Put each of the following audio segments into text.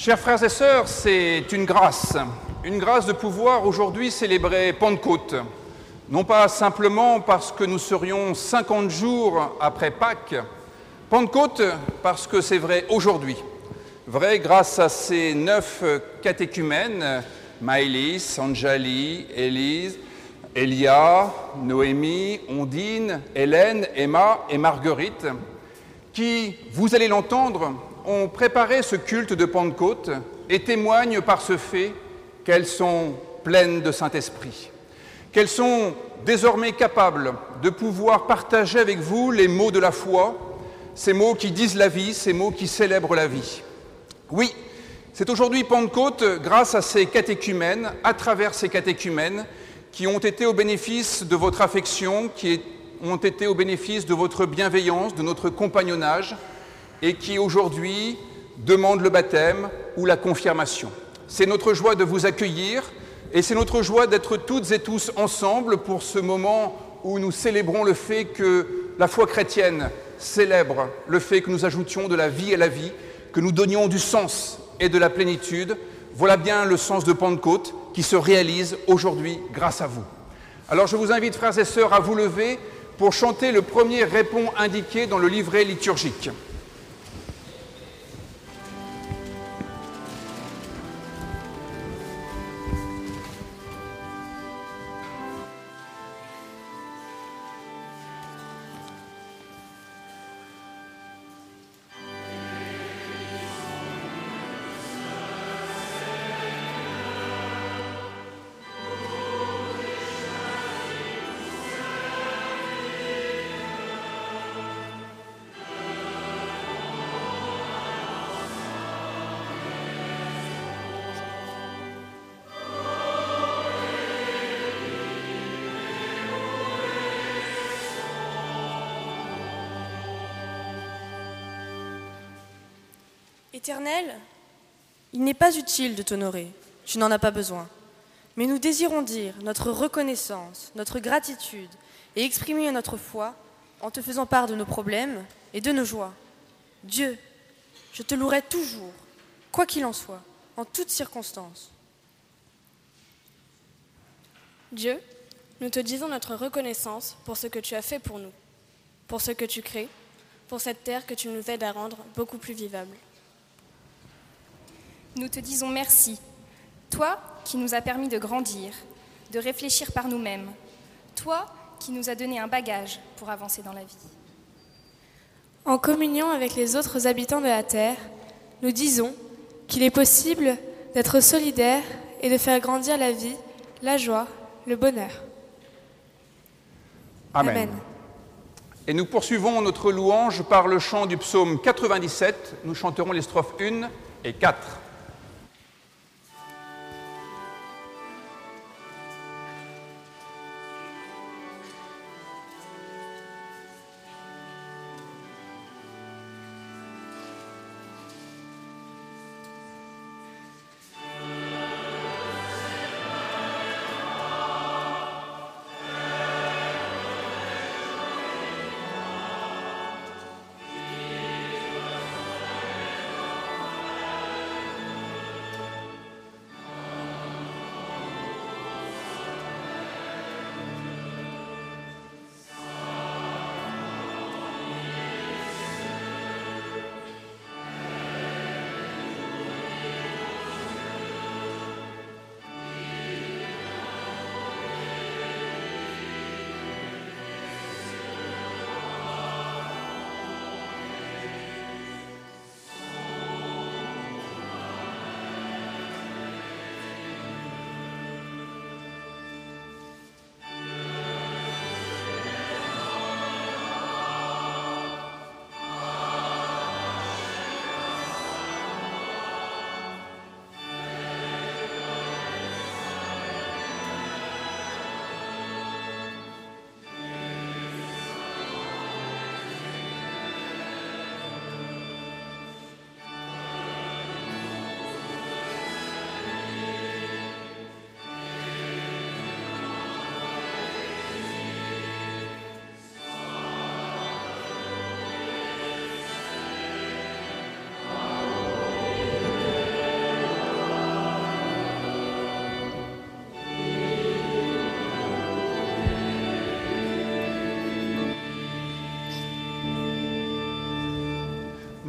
Chers frères et sœurs, c'est une grâce de pouvoir aujourd'hui célébrer Pentecôte. Non pas simplement parce que nous serions 50 jours après Pâques, Pentecôte parce que c'est vrai aujourd'hui. Vrai grâce à ces 9 catéchumènes, Maëlys, Anjali, Élise, Elia, Noémie, Ondine, Hélène, Emma et Marguerite, qui, vous allez l'entendre, ont préparé ce culte de Pentecôte et témoignent par ce fait qu'elles sont pleines de Saint-Esprit, qu'elles sont désormais capables de pouvoir partager avec vous les mots de la foi, ces mots qui disent la vie, ces mots qui célèbrent la vie. Oui, c'est aujourd'hui Pentecôte grâce à ces catéchumènes, à travers ces catéchumènes, qui ont été au bénéfice de votre affection, qui ont été au bénéfice de votre bienveillance, de notre compagnonnage, et qui aujourd'hui demandent le baptême ou la confirmation. C'est notre joie de vous accueillir et c'est notre joie d'être toutes et tous ensemble pour ce moment où nous célébrons le fait que la foi chrétienne célèbre le fait que nous ajoutions de la vie à la vie, que nous donnions du sens et de la plénitude. Voilà bien le sens de Pentecôte qui se réalise aujourd'hui grâce à vous. Alors je vous invite, frères et sœurs, à vous lever pour chanter le premier répond indiqué dans le livret liturgique. Éternel, il n'est pas utile de t'honorer, tu n'en as pas besoin. Mais nous désirons dire notre reconnaissance, notre gratitude et exprimer notre foi en te faisant part de nos problèmes et de nos joies. Dieu, je te louerai toujours, quoi qu'il en soit, en toutes circonstances. Dieu, nous te disons notre reconnaissance pour ce que tu as fait pour nous, pour ce que tu crées, pour cette terre que tu nous aides à rendre beaucoup plus vivable. Nous te disons merci, toi qui nous as permis de grandir, de réfléchir par nous-mêmes, toi qui nous as donné un bagage pour avancer dans la vie. En communion avec les autres habitants de la terre, nous disons qu'il est possible d'être solidaires et de faire grandir la vie, la joie, le bonheur. Amen. Amen. Et nous poursuivons notre louange par le chant du psaume 97. Nous chanterons les strophes 1 et 4.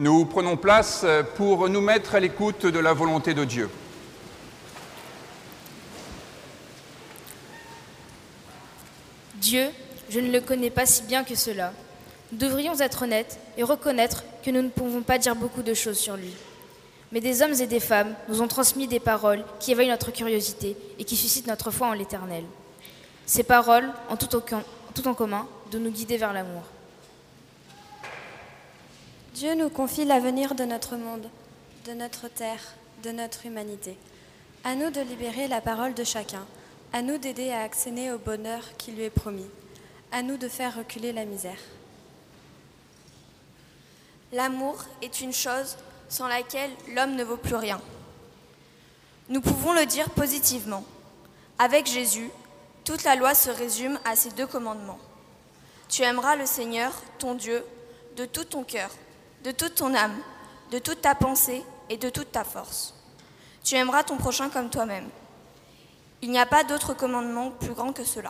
nous prenons place pour nous mettre à l'écoute de la volonté de Dieu. Dieu, je ne le connais pas si bien que cela. Nous devrions être honnêtes et reconnaître que nous ne pouvons pas dire beaucoup de choses sur lui. Mais des hommes et des femmes nous ont transmis des paroles qui éveillent notre curiosité et qui suscitent notre foi en l'Éternel. Ces paroles ont tout en commun de nous guider vers l'amour. Dieu nous confie l'avenir de notre monde, de notre terre, de notre humanité. À nous de libérer la parole de chacun, à nous d'aider à accéder au bonheur qui lui est promis, à nous de faire reculer la misère. L'amour est une chose sans laquelle l'homme ne vaut plus rien. Nous pouvons le dire positivement. Avec Jésus, toute la loi se résume à ces 2 commandements. Tu aimeras le Seigneur, ton Dieu, de tout ton cœur, de toute ton âme, de toute ta pensée et de toute ta force. Tu aimeras ton prochain comme toi-même. Il n'y a pas d'autre commandement plus grand que cela.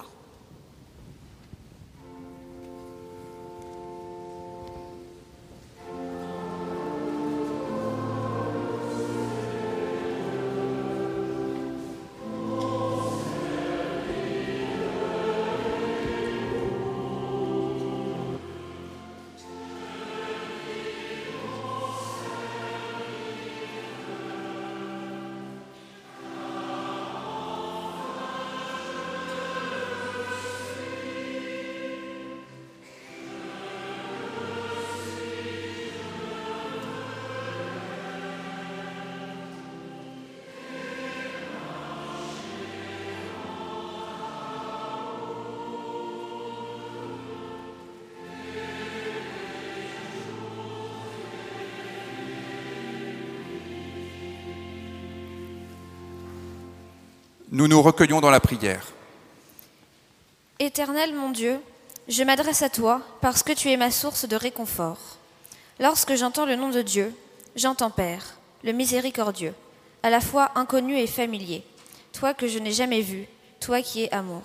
Nous nous recueillons dans la prière. Éternel mon Dieu, je m'adresse à toi parce que tu es ma source de réconfort. Lorsque j'entends le nom de Dieu, j'entends Père, le miséricordieux, à la fois inconnu et familier, toi que je n'ai jamais vu, toi qui es amour.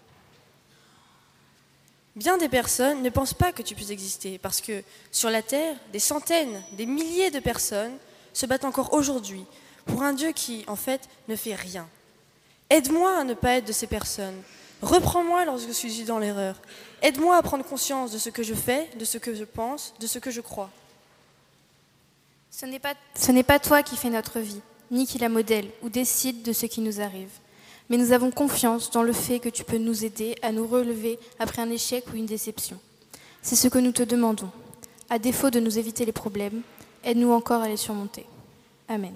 Bien des personnes ne pensent pas que tu puisses exister parce que sur la terre, des centaines, des milliers de personnes se battent encore aujourd'hui pour un Dieu qui, en fait, ne fait rien. Aide-moi à ne pas être de ces personnes. Reprends-moi lorsque je suis dans l'erreur. Aide-moi à prendre conscience de ce que je fais, de ce que je pense, de ce que je crois. Ce n'est pas toi qui fais notre vie, ni qui la modèle ou décide de ce qui nous arrive. Mais nous avons confiance dans le fait que tu peux nous aider à nous relever après un échec ou une déception. C'est ce que nous te demandons. À défaut de nous éviter les problèmes, aide-nous encore à les surmonter. Amen.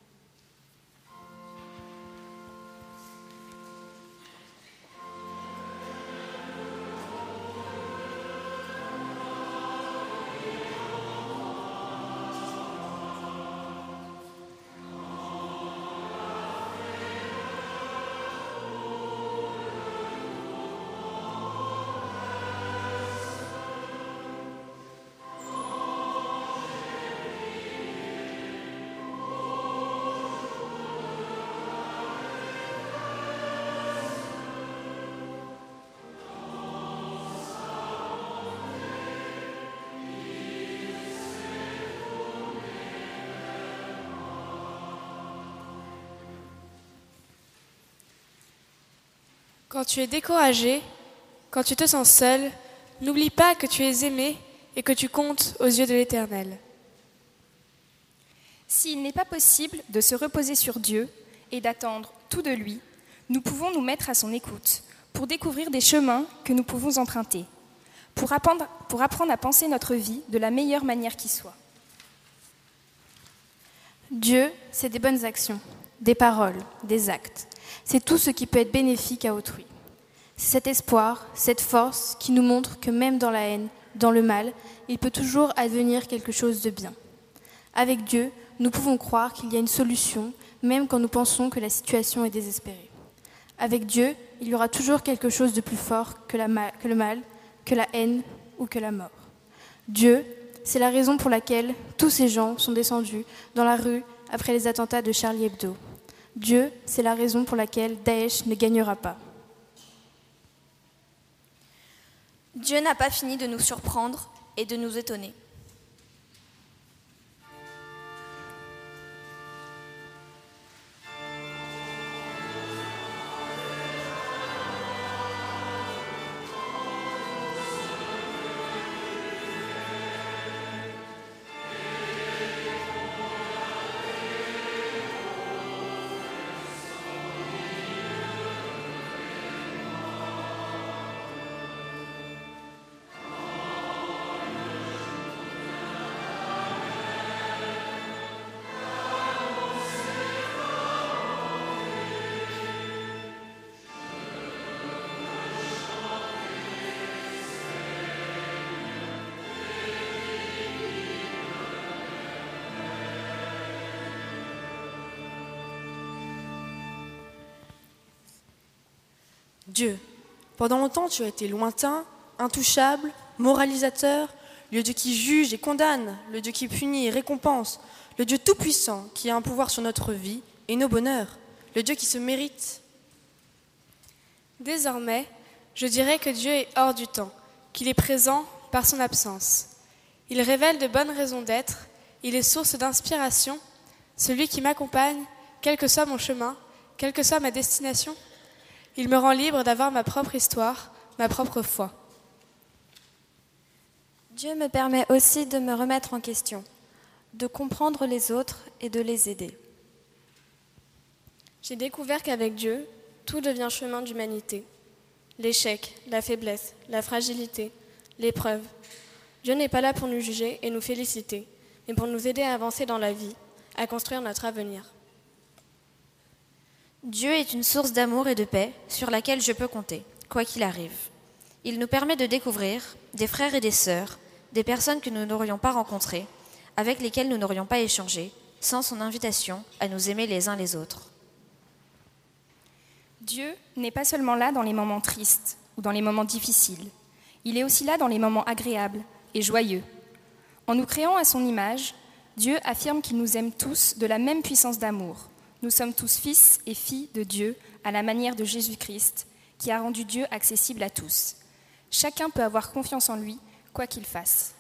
Quand tu es découragé, quand tu te sens seul, n'oublie pas que tu es aimé et que tu comptes aux yeux de l'Éternel. S'il n'est pas possible de se reposer sur Dieu et d'attendre tout de lui, nous pouvons nous mettre à son écoute pour découvrir des chemins que nous pouvons emprunter, pour apprendre à penser notre vie de la meilleure manière qui soit. Dieu, c'est des bonnes actions, des paroles, des actes. C'est tout ce qui peut être bénéfique à autrui. C'est cet espoir, cette force qui nous montre que même dans la haine, dans le mal, il peut toujours advenir quelque chose de bien. Avec Dieu, nous pouvons croire qu'il y a une solution, même quand nous pensons que la situation est désespérée. Avec Dieu, il y aura toujours quelque chose de plus fort que le mal, que la haine ou que la mort. Dieu, c'est la raison pour laquelle tous ces gens sont descendus dans la rue après les attentats de Charlie Hebdo. Dieu, c'est la raison pour laquelle Daesh ne gagnera pas. Dieu n'a pas fini de nous surprendre et de nous étonner. Dieu, pendant longtemps tu as été lointain, intouchable, moralisateur, le Dieu qui juge et condamne, le Dieu qui punit et récompense, le Dieu tout-puissant qui a un pouvoir sur notre vie et nos bonheurs, le Dieu qui se mérite. Désormais, je dirais que Dieu est hors du temps, qu'il est présent par son absence. Il révèle de bonnes raisons d'être, il est source d'inspiration, celui qui m'accompagne, quel que soit mon chemin, quelle que soit ma destination. Il me rend libre d'avoir ma propre histoire, ma propre foi. Dieu me permet aussi de me remettre en question, de comprendre les autres et de les aider. J'ai découvert qu'avec Dieu, tout devient chemin d'humanité. L'échec, la faiblesse, la fragilité, l'épreuve. Dieu n'est pas là pour nous juger et nous féliciter, mais pour nous aider à avancer dans la vie, à construire notre avenir. Dieu est une source d'amour et de paix sur laquelle je peux compter, quoi qu'il arrive. Il nous permet de découvrir des frères et des sœurs, des personnes que nous n'aurions pas rencontrées, avec lesquelles nous n'aurions pas échangé, sans son invitation à nous aimer les uns les autres. Dieu n'est pas seulement là dans les moments tristes ou dans les moments difficiles. Il est aussi là dans les moments agréables et joyeux. En nous créant à son image, Dieu affirme qu'il nous aime tous de la même puissance d'amour. Nous sommes tous fils et filles de Dieu à la manière de Jésus-Christ, qui a rendu Dieu accessible à tous. Chacun peut avoir confiance en lui, quoi qu'il fasse.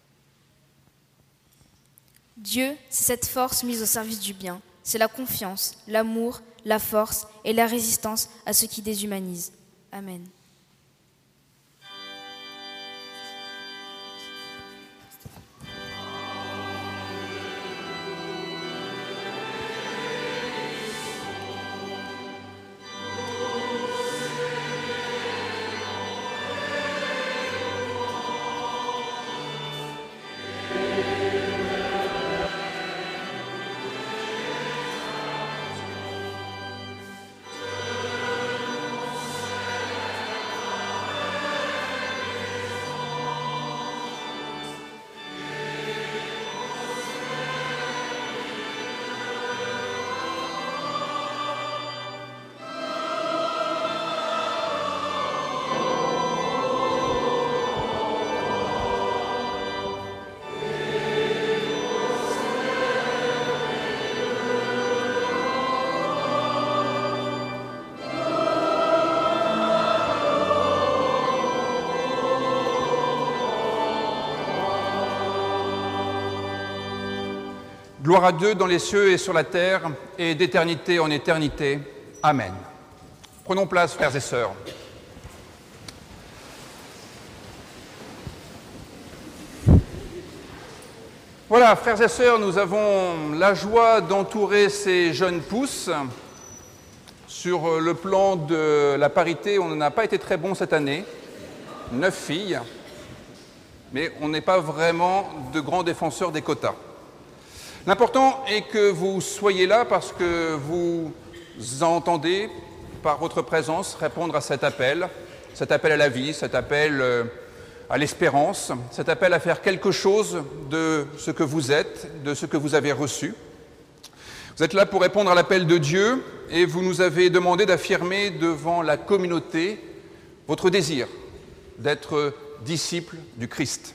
Dieu, c'est cette force mise au service du bien. C'est la confiance, l'amour, la force et la résistance à ce qui déshumanise. Amen. Gloire à Dieu dans les cieux et sur la terre, et d'éternité en éternité. Amen. Prenons place, frères et sœurs. Voilà, frères et sœurs, nous avons la joie d'entourer ces jeunes pousses. Sur le plan de la parité, on n'a pas été très bon cette année. 9 filles, mais on n'est pas vraiment de grands défenseurs des quotas. L'important est que vous soyez là parce que vous entendez, par votre présence, répondre à cet appel à la vie, cet appel à l'espérance, cet appel à faire quelque chose de ce que vous êtes, de ce que vous avez reçu. Vous êtes là pour répondre à l'appel de Dieu et vous nous avez demandé d'affirmer devant la communauté votre désir d'être disciples du Christ.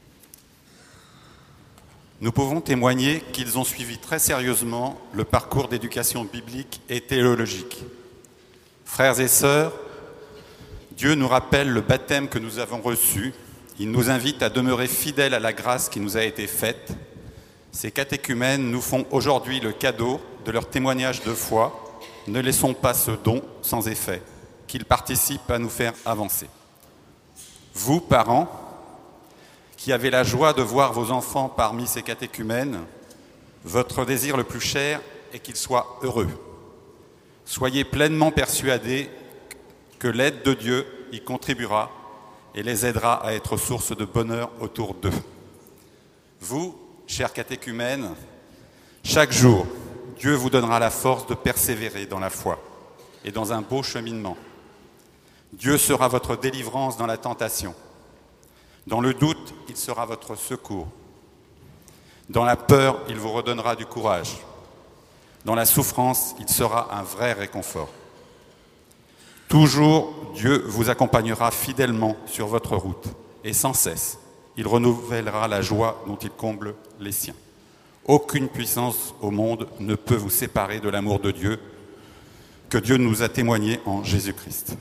Nous pouvons témoigner qu'ils ont suivi très sérieusement le parcours d'éducation biblique et théologique. Frères et sœurs, Dieu nous rappelle le baptême que nous avons reçu. Il nous invite à demeurer fidèles à la grâce qui nous a été faite. Ces catéchumènes nous font aujourd'hui le cadeau de leur témoignage de foi. Ne laissons pas ce don sans effet, qu'il participe à nous faire avancer. Vous, parents, qui avez la joie de voir vos enfants parmi ces catéchumènes, votre désir le plus cher est qu'ils soient heureux. Soyez pleinement persuadés que l'aide de Dieu y contribuera et les aidera à être source de bonheur autour d'eux. Vous, chers catéchumènes, chaque jour, Dieu vous donnera la force de persévérer dans la foi et dans un beau cheminement. Dieu sera votre délivrance dans la tentation. Dans le doute, il sera votre secours. Dans la peur, il vous redonnera du courage. Dans la souffrance, il sera un vrai réconfort. Toujours, Dieu vous accompagnera fidèlement sur votre route, et sans cesse, il renouvellera la joie dont il comble les siens. Aucune puissance au monde ne peut vous séparer de l'amour de Dieu que Dieu nous a témoigné en Jésus-Christ.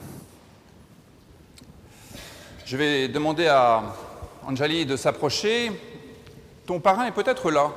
Je vais demander à Anjali de s'approcher. Ton parrain est peut-être là.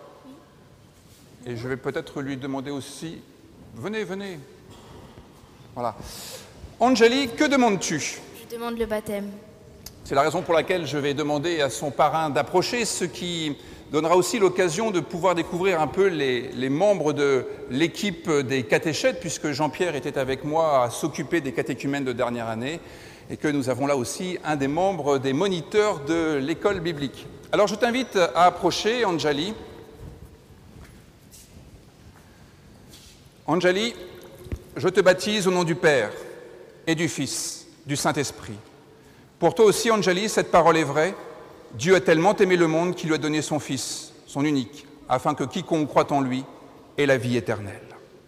Et je vais peut-être lui demander aussi... Venez. Voilà. Anjali, que demandes-tu ? Je demande le baptême. C'est la raison pour laquelle je vais demander à son parrain d'approcher, ce qui donnera aussi l'occasion de pouvoir découvrir un peu les membres de l'équipe des catéchètes, puisque Jean-Pierre était avec moi à s'occuper des catéchumènes de dernière année, et que nous avons là aussi un des membres des moniteurs de l'école biblique. Alors je t'invite à approcher, Anjali. Anjali, je te baptise au nom du Père et du Fils, du Saint-Esprit. Pour toi aussi, Anjali, cette parole est vraie. Dieu a tellement aimé le monde qu'il lui a donné son Fils, son unique, afin que quiconque croit en lui ait la vie éternelle.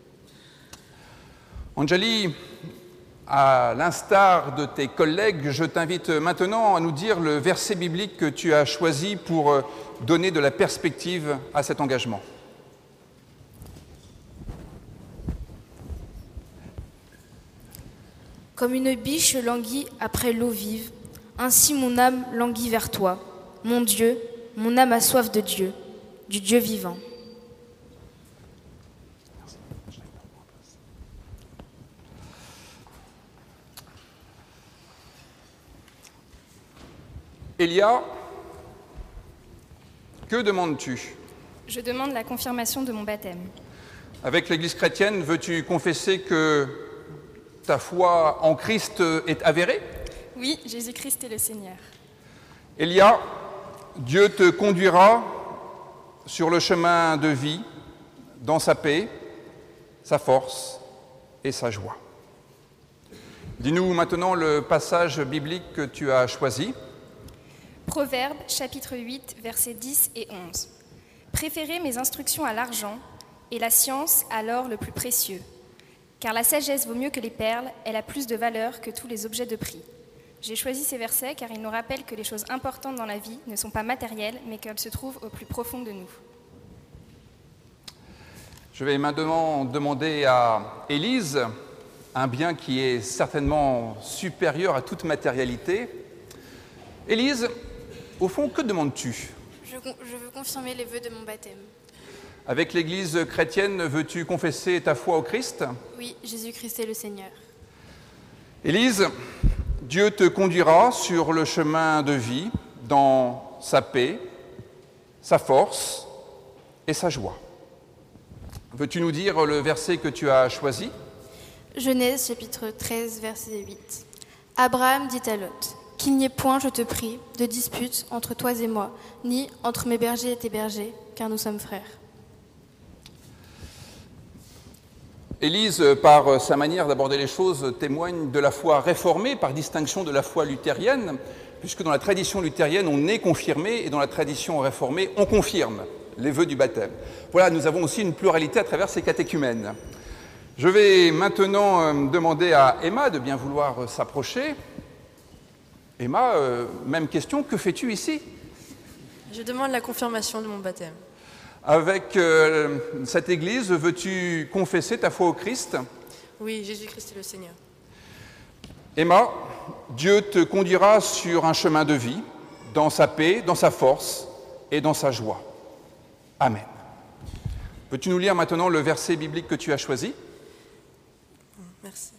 Anjali, à l'instar de tes collègues, je t'invite maintenant à nous dire le verset biblique que tu as choisi pour donner de la perspective à cet engagement. Comme une biche languit après l'eau vive, ainsi mon âme languit vers toi. Mon Dieu, mon âme a soif de Dieu, du Dieu vivant. Elia, que demandes-tu ? Je demande la confirmation de mon baptême. Avec l'Église chrétienne, veux-tu confesser que ta foi en Christ est avérée ? Oui, Jésus-Christ est le Seigneur. Elia, Dieu te conduira sur le chemin de vie, dans sa paix, sa force et sa joie. Dis-nous maintenant le passage biblique que tu as choisi. Proverbes, chapitre 8, versets 10 et 11. Préférez mes instructions à l'argent et la science à l'or le plus précieux. Car la sagesse vaut mieux que les perles, elle a plus de valeur que tous les objets de prix. J'ai choisi ces versets car ils nous rappellent que les choses importantes dans la vie ne sont pas matérielles, mais qu'elles se trouvent au plus profond de nous. Je vais maintenant demander à Élise, un bien qui est certainement supérieur à toute matérialité. Élise, au fond, que demandes-tu ? Je veux confirmer les vœux de mon baptême. Avec l'Église chrétienne, veux-tu confesser ta foi au Christ ? Oui, Jésus-Christ est le Seigneur. Élise, Dieu te conduira sur le chemin de vie dans sa paix, sa force et sa joie. Veux-tu nous dire le verset que tu as choisi ? Genèse chapitre 13, verset 8. Abraham dit à Lot, « Qu'il n'y ait point, je te prie, de dispute entre toi et moi, ni entre mes bergers et tes bergers, car nous sommes frères. » Élise, par sa manière d'aborder les choses, témoigne de la foi réformée, par distinction de la foi luthérienne, puisque dans la tradition luthérienne, on est confirmé, et dans la tradition réformée, on confirme les vœux du baptême. Voilà, nous avons aussi une pluralité à travers ces catéchumènes. Je vais maintenant demander à Emma de bien vouloir s'approcher. Emma, même question, que fais-tu ici ? Je demande la confirmation de mon baptême. Avec cette église, veux-tu confesser ta foi au Christ ? Oui, Jésus-Christ est le Seigneur. Emma, Dieu te conduira sur un chemin de vie, dans sa paix, dans sa force et dans sa joie. Amen. Veux-tu nous lire maintenant le verset biblique que tu as choisi ? Merci.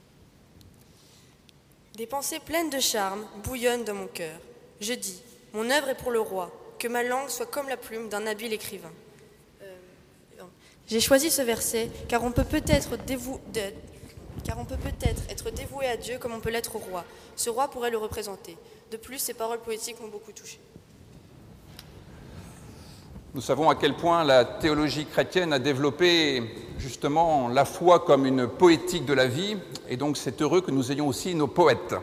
Des pensées pleines de charme bouillonnent dans mon cœur. Je dis, mon œuvre est pour le roi, que ma langue soit comme la plume d'un habile écrivain. J'ai choisi ce verset car on peut peut-être être dévoué à Dieu comme on peut l'être au roi. Ce roi pourrait le représenter. De plus, ces paroles poétiques m'ont beaucoup touché. Nous savons à quel point la théologie chrétienne a développé justement la foi comme une poétique de la vie, et donc c'est heureux que nous ayons aussi nos poètes.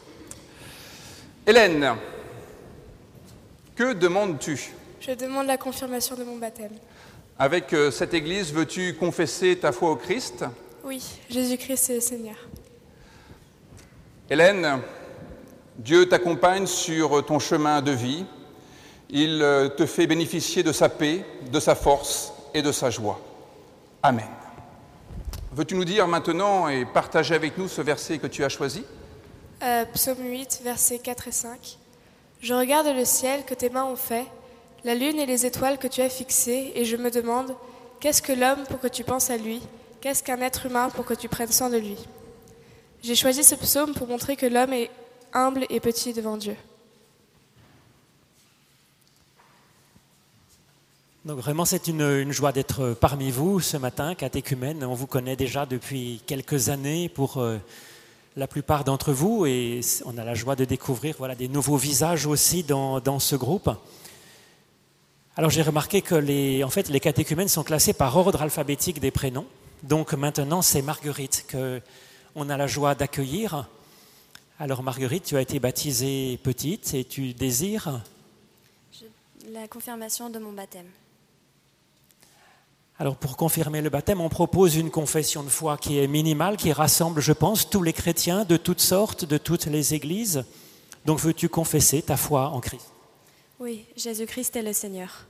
Hélène, que demandes-tu ? Je demande la confirmation de mon baptême. Avec cette église, veux-tu confesser ta foi au Christ ? Oui, Jésus-Christ est le Seigneur. Hélène, Dieu t'accompagne sur ton chemin de vie. Il te fait bénéficier de sa paix, de sa force et de sa joie. Amen. Veux-tu nous dire maintenant et partager avec nous ce verset que tu as choisi ? Psaume 8, versets 4 et 5. Je regarde le ciel que tes mains ont fait, la lune et les étoiles que tu as fixées, et je me demande, qu'est-ce que l'homme pour que tu penses à lui ? Qu'est-ce qu'un être humain pour que tu prennes soin de lui ? J'ai choisi ce psaume pour montrer que l'homme est humble et petit devant Dieu. Donc vraiment, c'est une joie d'être parmi vous ce matin, catéchumène. On vous connaît déjà depuis quelques années pour la plupart d'entre vous et on a la joie de découvrir des nouveaux visages aussi dans ce groupe. Alors j'ai remarqué que les catéchumènes sont classés par ordre alphabétique des prénoms. Donc maintenant, c'est Marguerite qu'on a la joie d'accueillir. Alors Marguerite, tu as été baptisée petite et tu désires la confirmation de mon baptême. Alors pour confirmer le baptême, on propose une confession de foi qui est minimale, qui rassemble, je pense, tous les chrétiens de toutes sortes, de toutes les églises. Donc veux-tu confesser ta foi en Christ ? Oui, Jésus-Christ est le Seigneur.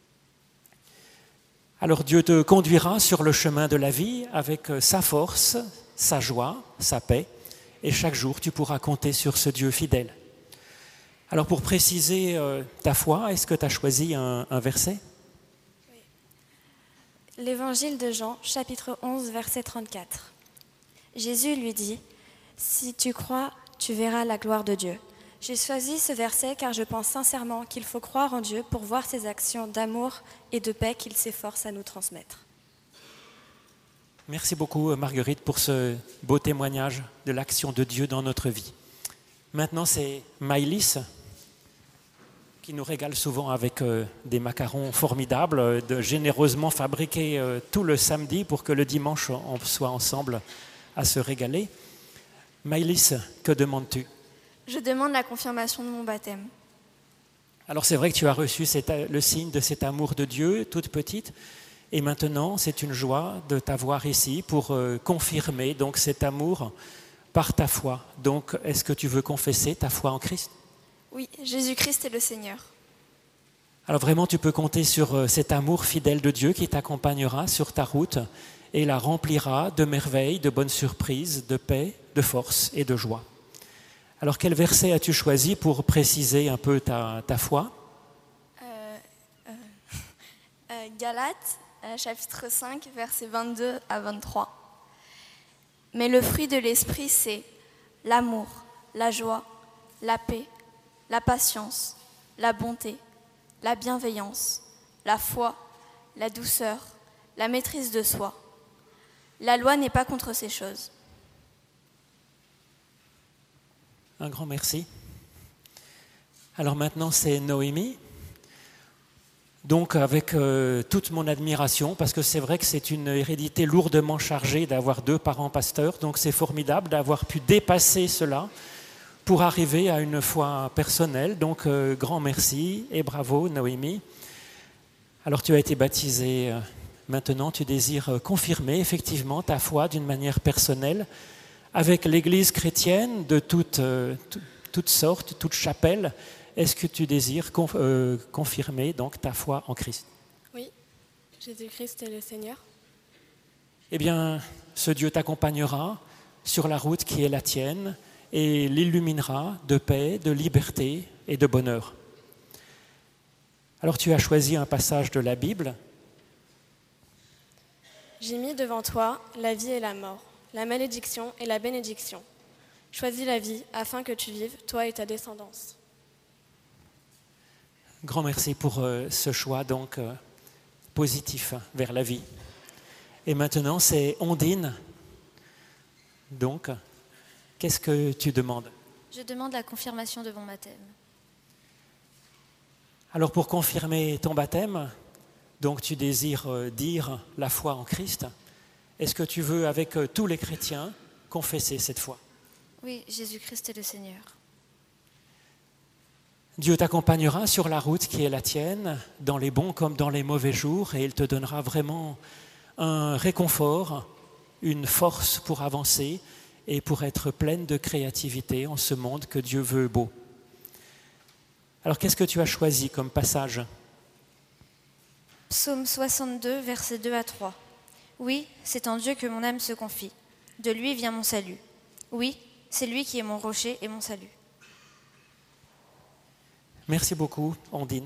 Alors Dieu te conduira sur le chemin de la vie avec sa force, sa joie, sa paix, et chaque jour tu pourras compter sur ce Dieu fidèle. Alors pour préciser ta foi, est-ce que tu as choisi un verset ? L'évangile de Jean, chapitre 11, verset 34. Jésus lui dit, « Si tu crois, tu verras la gloire de Dieu. » J'ai choisi ce verset car je pense sincèrement qu'il faut croire en Dieu pour voir ses actions d'amour et de paix qu'il s'efforce à nous transmettre. Merci beaucoup Marguerite pour ce beau témoignage de l'action de Dieu dans notre vie. Maintenant c'est Maëlys qui nous régale souvent avec des macarons formidables, généreusement fabriqués tout le samedi pour que le dimanche on soit ensemble à se régaler. Maëlys, que demandes-tu ? Je demande la confirmation de mon baptême. Alors c'est vrai que tu as reçu le signe de cet amour de Dieu, toute petite, et maintenant c'est une joie de t'avoir ici pour confirmer donc cet amour par ta foi. Donc est-ce que tu veux confesser ta foi en Christ ? Oui, Jésus-Christ est le Seigneur. Alors vraiment, tu peux compter sur cet amour fidèle de Dieu qui t'accompagnera sur ta route et la remplira de merveilles, de bonnes surprises, de paix, de force et de joie. Alors quel verset as-tu choisi pour préciser un peu ta foi ? Galates, chapitre 5, versets 22 à 23. Mais le fruit de l'esprit, c'est l'amour, la joie, la paix, la patience, la bonté, la bienveillance, la foi, la douceur, la maîtrise de soi. La loi n'est pas contre ces choses. Un grand merci. Alors maintenant, c'est Noémie. Donc avec toute mon admiration, parce que c'est vrai que c'est une hérédité lourdement chargée d'avoir 2 parents pasteurs, donc c'est formidable d'avoir pu dépasser cela pour arriver à une foi personnelle. Donc grand merci et bravo Noémie. Alors tu as été baptisée, maintenant tu désires confirmer effectivement ta foi d'une manière personnelle avec l'Église chrétienne de toutes sortes, toutes chapelles. Est-ce que tu désires confirmer donc ta foi en Christ ? Oui, Jésus-Christ est le Seigneur. Eh bien, ce Dieu t'accompagnera sur la route qui est la tienne et l'illuminera de paix, de liberté et de bonheur. Alors tu as choisi un passage de la Bible. J'ai mis devant toi la vie et la mort, la malédiction et la bénédiction. Choisis la vie afin que tu vives, toi et ta descendance. Grand merci pour ce choix donc positif vers la vie. Et maintenant c'est Ondine. Donc, qu'est-ce que tu demandes ? Je demande la confirmation de mon baptême. Alors pour confirmer ton baptême, donc tu désires dire la foi en Christ. Est-ce que tu veux avec tous les chrétiens confesser cette foi ? Oui, Jésus-Christ est le Seigneur. Dieu t'accompagnera sur la route qui est la tienne, dans les bons comme dans les mauvais jours, et il te donnera vraiment un réconfort, une force pour avancer, et pour être pleine de créativité en ce monde que Dieu veut beau. Alors qu'est-ce que tu as choisi comme passage ? Psaume 62, versets 2 à 3. Oui, c'est en Dieu que mon âme se confie. De lui vient mon salut. Oui, c'est lui qui est mon rocher et mon salut. Merci beaucoup, Ondine.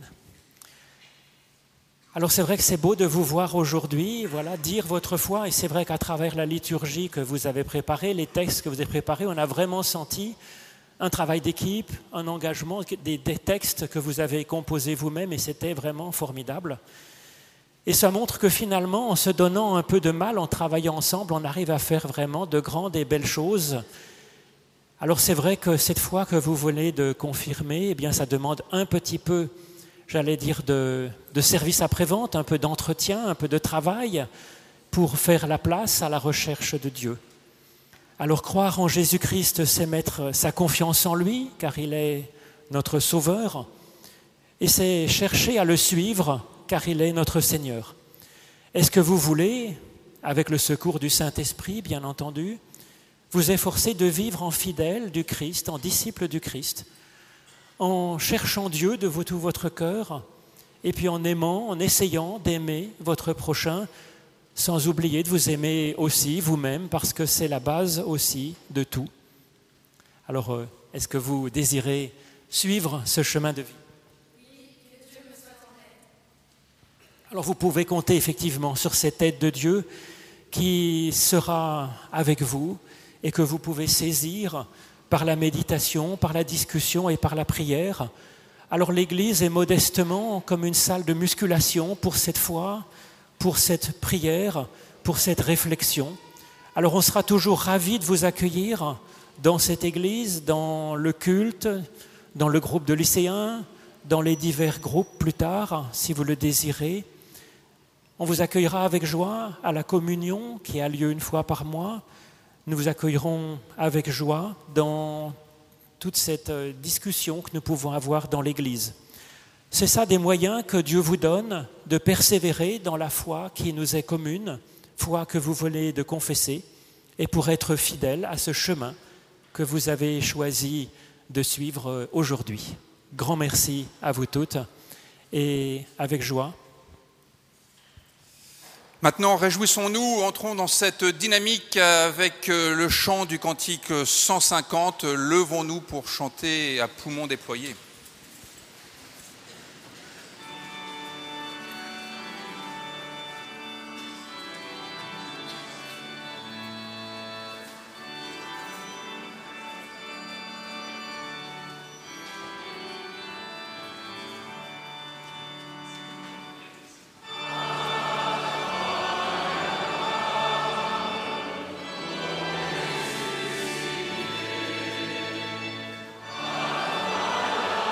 Alors c'est vrai que c'est beau de vous voir aujourd'hui, voilà, dire votre foi, et c'est vrai qu'à travers la liturgie que vous avez préparée, les textes que vous avez préparés, on a vraiment senti un travail d'équipe, un engagement, des textes que vous avez composés vous-même, et c'était vraiment formidable. Et ça montre que finalement, en se donnant un peu de mal, en travaillant ensemble, on arrive à faire vraiment de grandes et belles choses. Alors c'est vrai que cette foi que vous venez de confirmer, eh bien ça demande un petit peu, j'allais dire, de service après-vente, un peu d'entretien, un peu de travail pour faire la place à la recherche de Dieu. Alors croire en Jésus-Christ, c'est mettre sa confiance en lui, car il est notre Sauveur, et c'est chercher à le suivre, car il est notre Seigneur. Est-ce que vous voulez, avec le secours du Saint-Esprit, bien entendu, vous efforcer de vivre en fidèle du Christ, en disciple du Christ, en cherchant Dieu de tout votre cœur, et puis en aimant, en essayant d'aimer votre prochain, sans oublier de vous aimer aussi vous-même, parce que c'est la base aussi de tout. Alors, est-ce que vous désirez suivre ce chemin de vie ? Alors vous pouvez compter effectivement sur cette aide de Dieu qui sera avec vous et que vous pouvez saisir par la méditation, par la discussion et par la prière. Alors l'Église est modestement comme une salle de musculation pour cette foi, pour cette prière, pour cette réflexion. Alors on sera toujours ravis de vous accueillir dans cette Église, dans le culte, dans le groupe de lycéens, dans les divers groupes plus tard, si vous le désirez. On vous accueillera avec joie à la communion qui a lieu une fois par mois. Nous vous accueillerons avec joie dans toute cette discussion que nous pouvons avoir dans l'Église. C'est ça des moyens que Dieu vous donne de persévérer dans la foi qui nous est commune, foi que vous venez de confesser, et pour être fidèle à ce chemin que vous avez choisi de suivre aujourd'hui. Grand merci à vous toutes et avec joie. Maintenant, réjouissons-nous, entrons dans cette dynamique avec le chant du cantique 150. Levons-nous pour chanter à poumons déployés. Amen.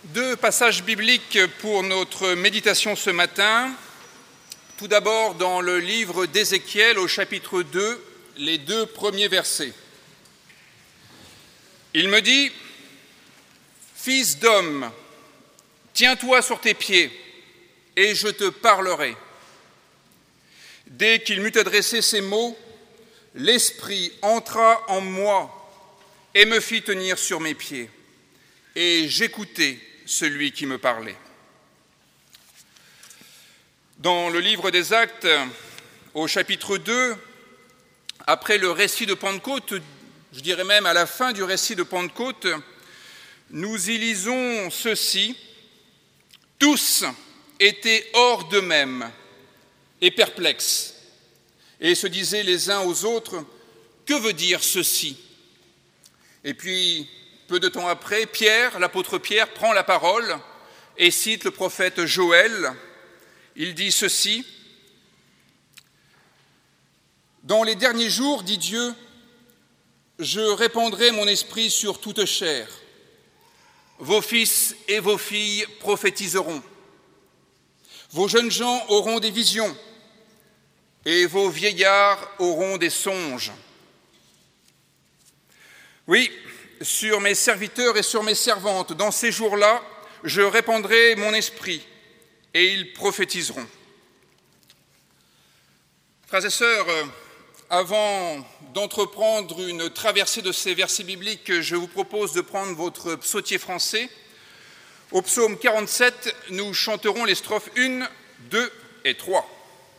Deux passages bibliques pour notre méditation ce matin. Tout d'abord dans le livre d'Ézéchiel au chapitre 2, les 2 premiers versets. Il me dit : « Fils d'homme, tiens-toi sur tes pieds, et je te parlerai. » Dès qu'il m'eut adressé ces mots, l'Esprit entra en moi et me fit tenir sur mes pieds. Et j'écoutai celui qui me parlait. Dans le livre des Actes, au chapitre 2, après le récit de Pentecôte, je dirais même à la fin du récit de Pentecôte, nous y lisons ceci : « Tous étaient hors d'eux-mêmes et perplexes, et se disaient les uns aux autres : que veut dire ceci ? » Et puis, peu de temps après, l'apôtre Pierre, prend la parole et cite le prophète Joël. Il dit ceci : « Dans les derniers jours, dit Dieu, je répandrai mon esprit sur toute chair. Vos fils et vos filles prophétiseront. Vos jeunes gens auront des visions et vos vieillards auront des songes. Oui, sur mes serviteurs et sur mes servantes, dans ces jours-là, je répandrai mon esprit et ils prophétiseront. » Frères et sœurs, avant d'entreprendre une traversée de ces versets bibliques, je vous propose de prendre votre psautier français. Au psaume 47, nous chanterons les strophes 1, 2 et 3.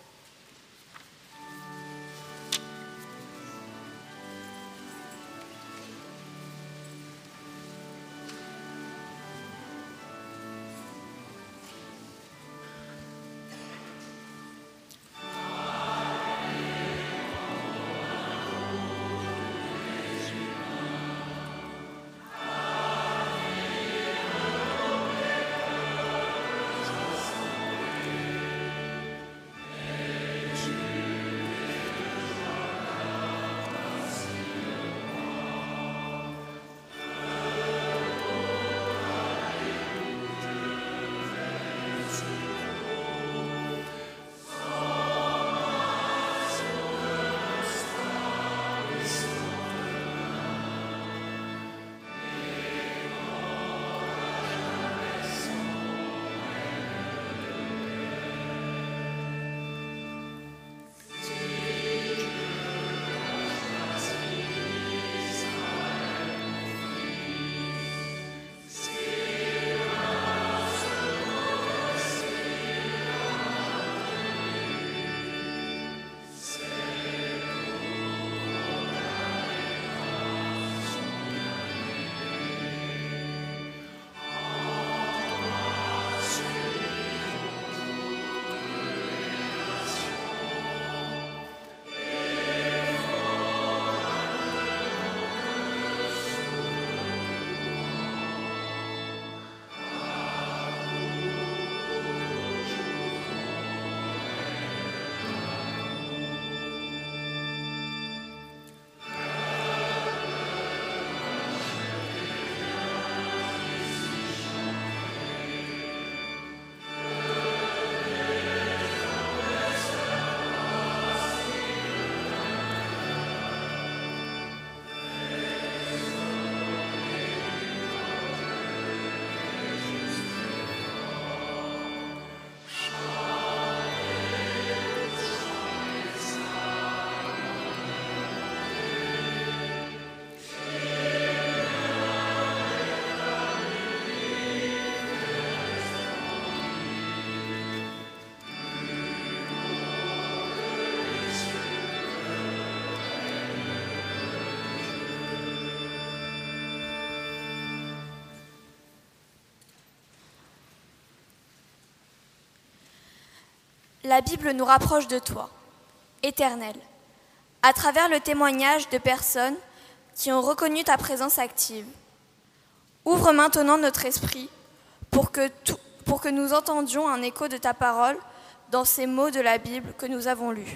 La Bible nous rapproche de toi, Éternel, à travers le témoignage de personnes qui ont reconnu ta présence active. Ouvre maintenant notre esprit pour que nous entendions un écho de ta parole dans ces mots de la Bible que nous avons lus.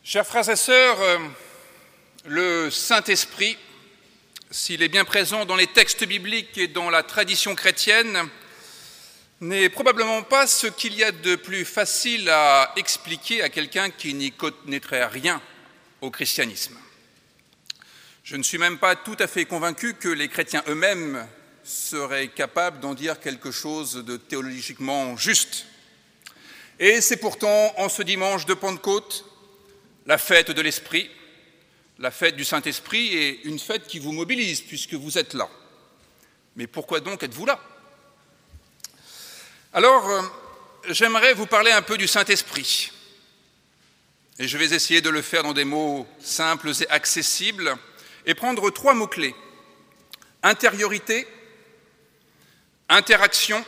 Chers frères et sœurs, le Saint-Esprit, s'il est bien présent dans les textes bibliques et dans la tradition chrétienne, n'est probablement pas ce qu'il y a de plus facile à expliquer à quelqu'un qui n'y connaîtrait rien au christianisme. Je ne suis même pas tout à fait convaincu que les chrétiens eux-mêmes seraient capables d'en dire quelque chose de théologiquement juste. Et c'est pourtant en ce dimanche de Pentecôte, la fête de l'Esprit, la fête du Saint-Esprit est une fête qui vous mobilise puisque vous êtes là. Mais pourquoi donc êtes-vous là ? Alors, j'aimerais vous parler un peu du Saint-Esprit. Et je vais essayer de le faire dans des mots simples et accessibles et prendre 3 mots-clés. Intériorité, interaction,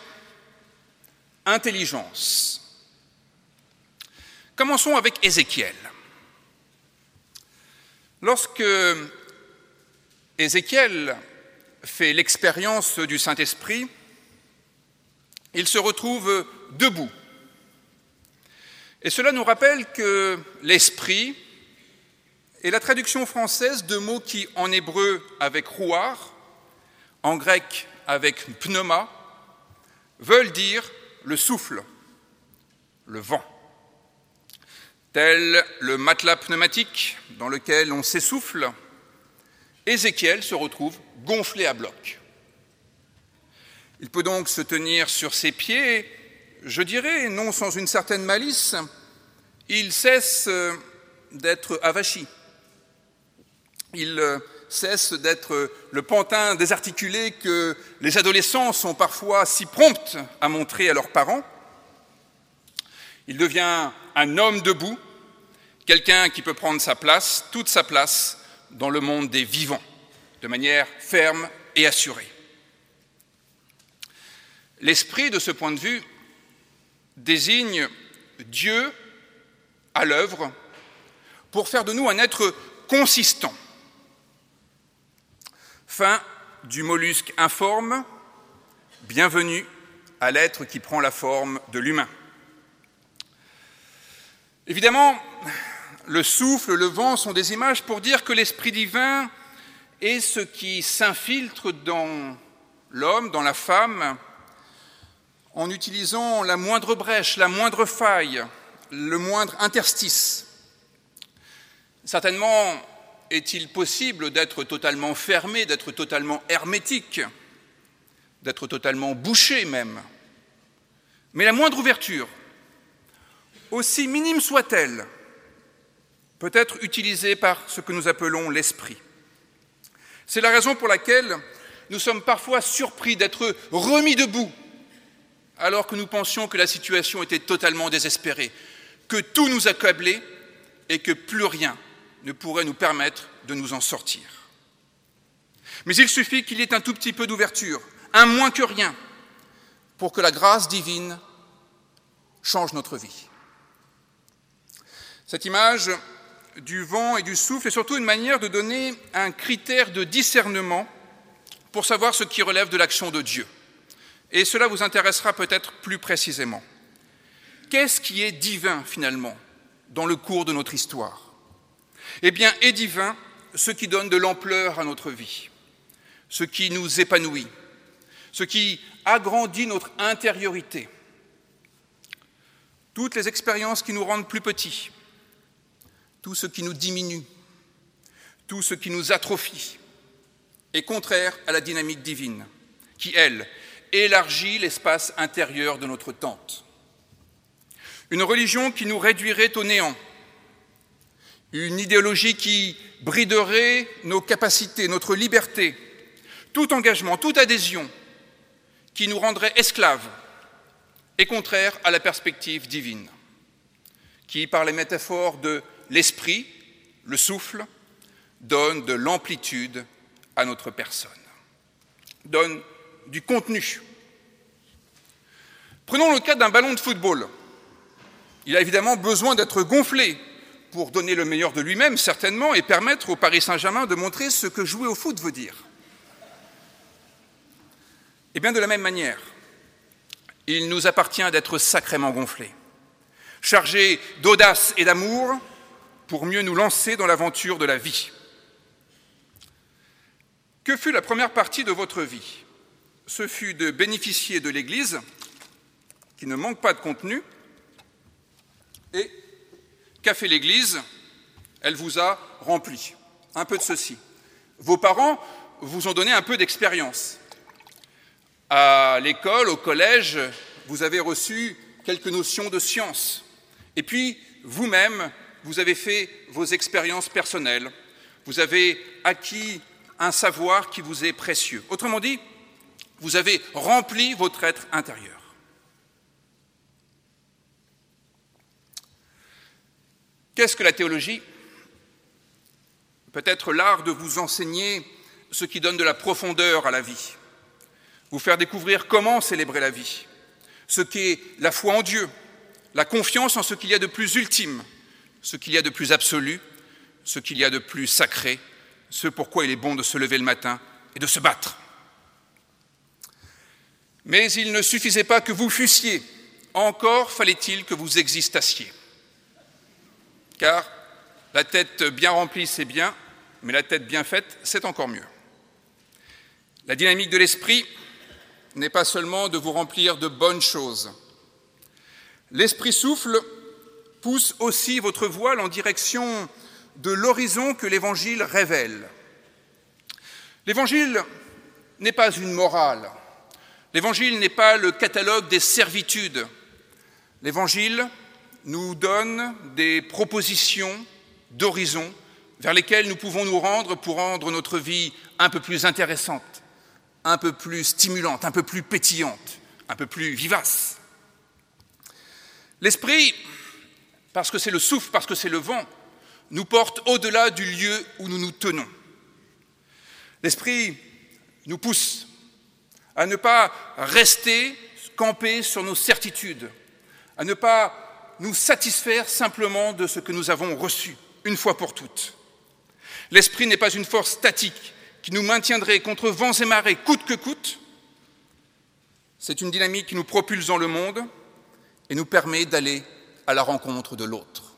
intelligence. Commençons avec Ézéchiel. Lorsque Ézéchiel fait l'expérience du Saint-Esprit, il se retrouve debout. Et cela nous rappelle que l'esprit est la traduction française de mots qui, en hébreu avec rouar, en grec avec pneuma, veulent dire le souffle, le vent. Tel le matelas pneumatique dans lequel on s'essouffle, Ézéchiel se retrouve gonflé à bloc. Il peut donc se tenir sur ses pieds, je dirais, non sans une certaine malice, il cesse d'être avachi. Il cesse d'être le pantin désarticulé que les adolescents sont parfois si prompts à montrer à leurs parents. Il devient un homme debout, quelqu'un qui peut prendre sa place, toute sa place, dans le monde des vivants, de manière ferme et assurée. L'esprit, de ce point de vue, désigne Dieu à l'œuvre pour faire de nous un être consistant. Fin du mollusque informe, bienvenue à l'être qui prend la forme de l'humain. Évidemment, le souffle, le vent sont des images pour dire que l'Esprit divin est ce qui s'infiltre dans l'homme, dans la femme, en utilisant la moindre brèche, la moindre faille, le moindre interstice. Certainement est-il possible d'être totalement fermé, d'être totalement hermétique, d'être totalement bouché même. Mais la moindre ouverture, aussi minime soit-elle, peut être utilisée par ce que nous appelons l'esprit. C'est la raison pour laquelle nous sommes parfois surpris d'être remis debout alors que nous pensions que la situation était totalement désespérée, que tout nous accablait et que plus rien ne pourrait nous permettre de nous en sortir. Mais il suffit qu'il y ait un tout petit peu d'ouverture, un moins que rien, pour que la grâce divine change notre vie. Cette image du vent et du souffle est surtout une manière de donner un critère de discernement pour savoir ce qui relève de l'action de Dieu. Et cela vous intéressera peut-être plus précisément. Qu'est-ce qui est divin finalement dans le cours de notre histoire ? Eh bien, est divin ce qui donne de l'ampleur à notre vie, ce qui nous épanouit, ce qui agrandit notre intériorité. Toutes les expériences qui nous rendent plus petits, tout ce qui nous diminue, tout ce qui nous atrophie, est contraire à la dynamique divine, qui, elle, élargit l'espace intérieur de notre tente. Une religion qui nous réduirait au néant, une idéologie qui briderait nos capacités, notre liberté, tout engagement, toute adhésion qui nous rendrait esclaves est contraire à la perspective divine, qui, par les métaphores de l'esprit, le souffle, donne de l'amplitude à notre personne, donne du contenu. Prenons le cas d'un ballon de football. Il a évidemment besoin d'être gonflé pour donner le meilleur de lui-même, certainement, et permettre au Paris Saint-Germain de montrer ce que jouer au foot veut dire. Et bien de la même manière, il nous appartient d'être sacrément gonflés, chargés d'audace et d'amour, pour mieux nous lancer dans l'aventure de la vie. Que fut la première partie de votre vie? Ce fut de bénéficier de l'Église, qui ne manque pas de contenu, et qu'a fait l'Église? Elle vous a rempli. Un peu de ceci. Vos parents vous ont donné un peu d'expérience. À l'école, au collège, vous avez reçu quelques notions de science. Et puis, vous-même, vous avez fait vos expériences personnelles. Vous avez acquis un savoir qui vous est précieux. Autrement dit, vous avez rempli votre être intérieur. Qu'est-ce que la théologie? Peut-être l'art de vous enseigner ce qui donne de la profondeur à la vie, vous faire découvrir comment célébrer la vie, ce qu'est la foi en Dieu, la confiance en ce qu'il y a de plus ultime, ce qu'il y a de plus absolu, ce qu'il y a de plus sacré, ce pourquoi il est bon de se lever le matin et de se battre. Mais il ne suffisait pas que vous fussiez, encore fallait-il que vous existassiez. Car la tête bien remplie, c'est bien, mais la tête bien faite, c'est encore mieux. La dynamique de l'esprit n'est pas seulement de vous remplir de bonnes choses. L'esprit souffle pousse aussi votre voile en direction de l'horizon que l'Évangile révèle. L'Évangile n'est pas une morale. L'Évangile n'est pas le catalogue des servitudes. L'Évangile nous donne des propositions d'horizons vers lesquelles nous pouvons nous rendre pour rendre notre vie un peu plus intéressante, un peu plus stimulante, un peu plus pétillante, un peu plus vivace. L'esprit, parce que c'est le souffle, parce que c'est le vent, nous porte au-delà du lieu où nous nous tenons. L'esprit nous pousse à ne pas rester campés sur nos certitudes, à ne pas nous satisfaire simplement de ce que nous avons reçu, une fois pour toutes. L'esprit n'est pas une force statique qui nous maintiendrait contre vents et marées, coûte que coûte. C'est une dynamique qui nous propulse dans le monde et nous permet d'aller à la rencontre de l'autre.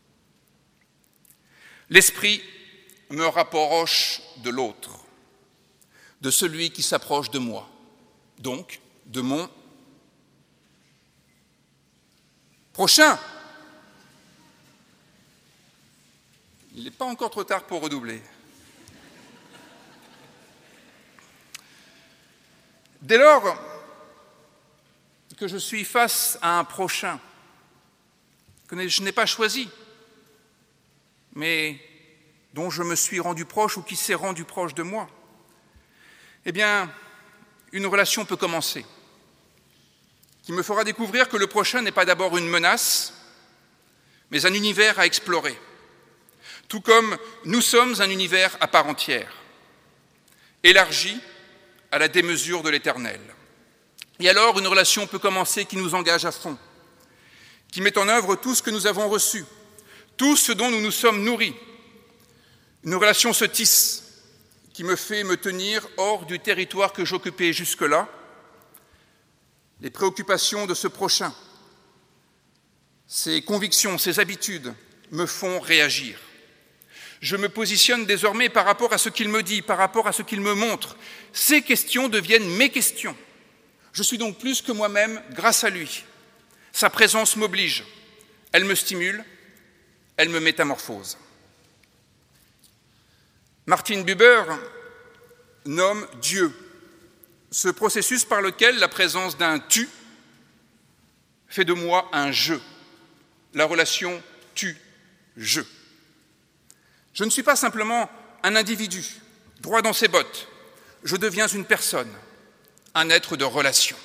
L'esprit me rapproche de l'autre, de celui qui s'approche de moi, donc de mon prochain. Il n'est pas encore trop tard pour redoubler. Dès lors que je suis face à un prochain que je n'ai pas choisi, mais dont je me suis rendu proche ou qui s'est rendu proche de moi, eh bien, une relation peut commencer, qui me fera découvrir que le prochain n'est pas d'abord une menace, mais un univers à explorer, tout comme nous sommes un univers à part entière, élargi à la démesure de l'éternel. Et alors, une relation peut commencer qui nous engage à fond, qui met en œuvre tout ce que nous avons reçu, tout ce dont nous nous sommes nourris. Une relation se tisse, qui me fait me tenir hors du territoire que j'occupais jusque-là, les préoccupations de ce prochain, ses convictions, ses habitudes me font réagir. Je me positionne désormais par rapport à ce qu'il me dit, par rapport à ce qu'il me montre. Ces questions deviennent mes questions. Je suis donc plus que moi-même grâce à lui. Sa présence m'oblige, elle me stimule, elle me métamorphose. Martin Buber nomme Dieu, ce processus par lequel la présence d'un « tu » fait de moi un « je », la relation « tu-je ». Je ne suis pas simplement un individu, droit dans ses bottes, je deviens une personne, un être de relation.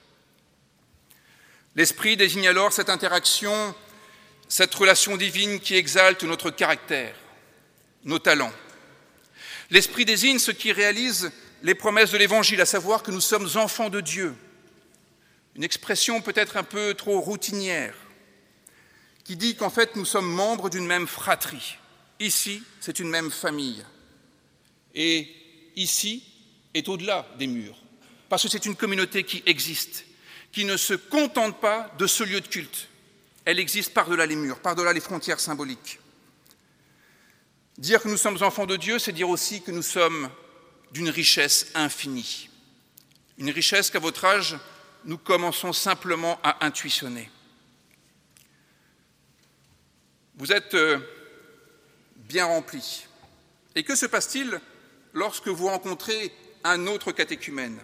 L'esprit désigne alors cette interaction, cette relation divine qui exalte notre caractère, nos talents. L'esprit désigne ce qui réalise les promesses de l'Évangile, à savoir que nous sommes enfants de Dieu. Une expression peut-être un peu trop routinière, qui dit qu'en fait nous sommes membres d'une même fratrie. Ici, c'est une même famille. Et ici est au-delà des murs, parce que c'est une communauté qui existe, qui ne se contente pas de ce lieu de culte. Elle existe par-delà les murs, par-delà les frontières symboliques. Dire que nous sommes enfants de Dieu, c'est dire aussi que nous sommes d'une richesse infinie. Une richesse qu'à votre âge, nous commençons simplement à intuitionner. Vous êtes bien remplis. Et que se passe-t-il lorsque vous rencontrez un autre catéchumène?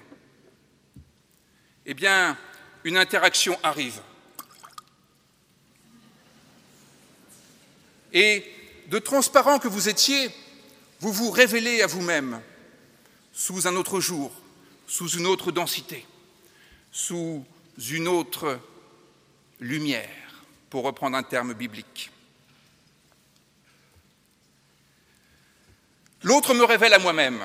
Eh bien, une interaction arrive. Et de transparent que vous étiez, vous vous révélez à vous-même sous un autre jour, sous une autre densité, sous une autre lumière, pour reprendre un terme biblique. L'autre me révèle à moi-même.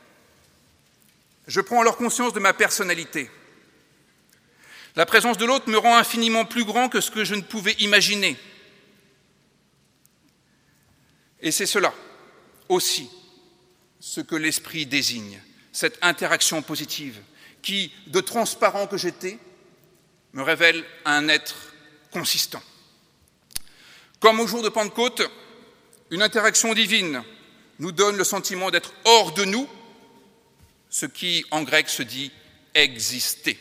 Je prends alors conscience de ma personnalité. La présence de l'autre me rend infiniment plus grand que ce que je ne pouvais imaginer. Et c'est cela aussi ce que l'esprit désigne, cette interaction positive qui, de transparent que j'étais, me révèle un être consistant. Comme au jour de Pentecôte, une interaction divine nous donne le sentiment d'être hors de nous, ce qui en grec se dit exister.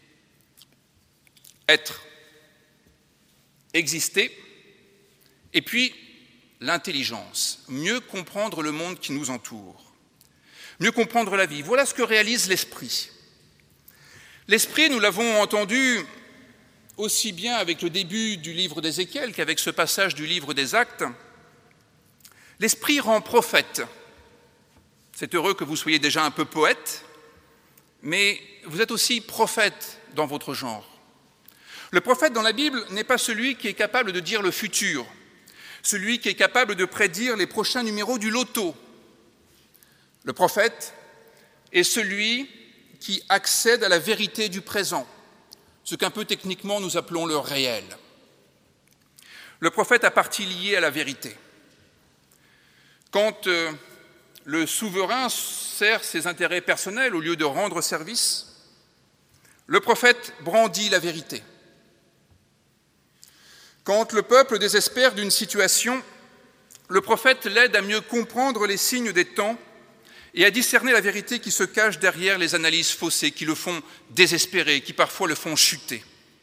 Être, exister, et puis l'intelligence, mieux comprendre le monde qui nous entoure, mieux comprendre la vie. Voilà ce que réalise l'esprit. L'esprit, nous l'avons entendu aussi bien avec le début du livre d'Ézéchiel qu'avec ce passage du livre des Actes. L'esprit rend prophète. C'est heureux que vous soyez déjà un peu poète, mais vous êtes aussi prophète dans votre genre. Le prophète dans la Bible n'est pas celui qui est capable de dire le futur, celui qui est capable de prédire les prochains numéros du loto. Le prophète est celui qui accède à la vérité du présent, ce qu'un peu techniquement nous appelons le réel. Le prophète a partie liée à la vérité. Quand le souverain sert ses intérêts personnels au lieu de rendre service, le prophète brandit la vérité. Quand le peuple désespère d'une situation, le prophète l'aide à mieux comprendre les signes des temps et à discerner la vérité qui se cache derrière les analyses faussées, qui le font désespérer, qui parfois le font chuter.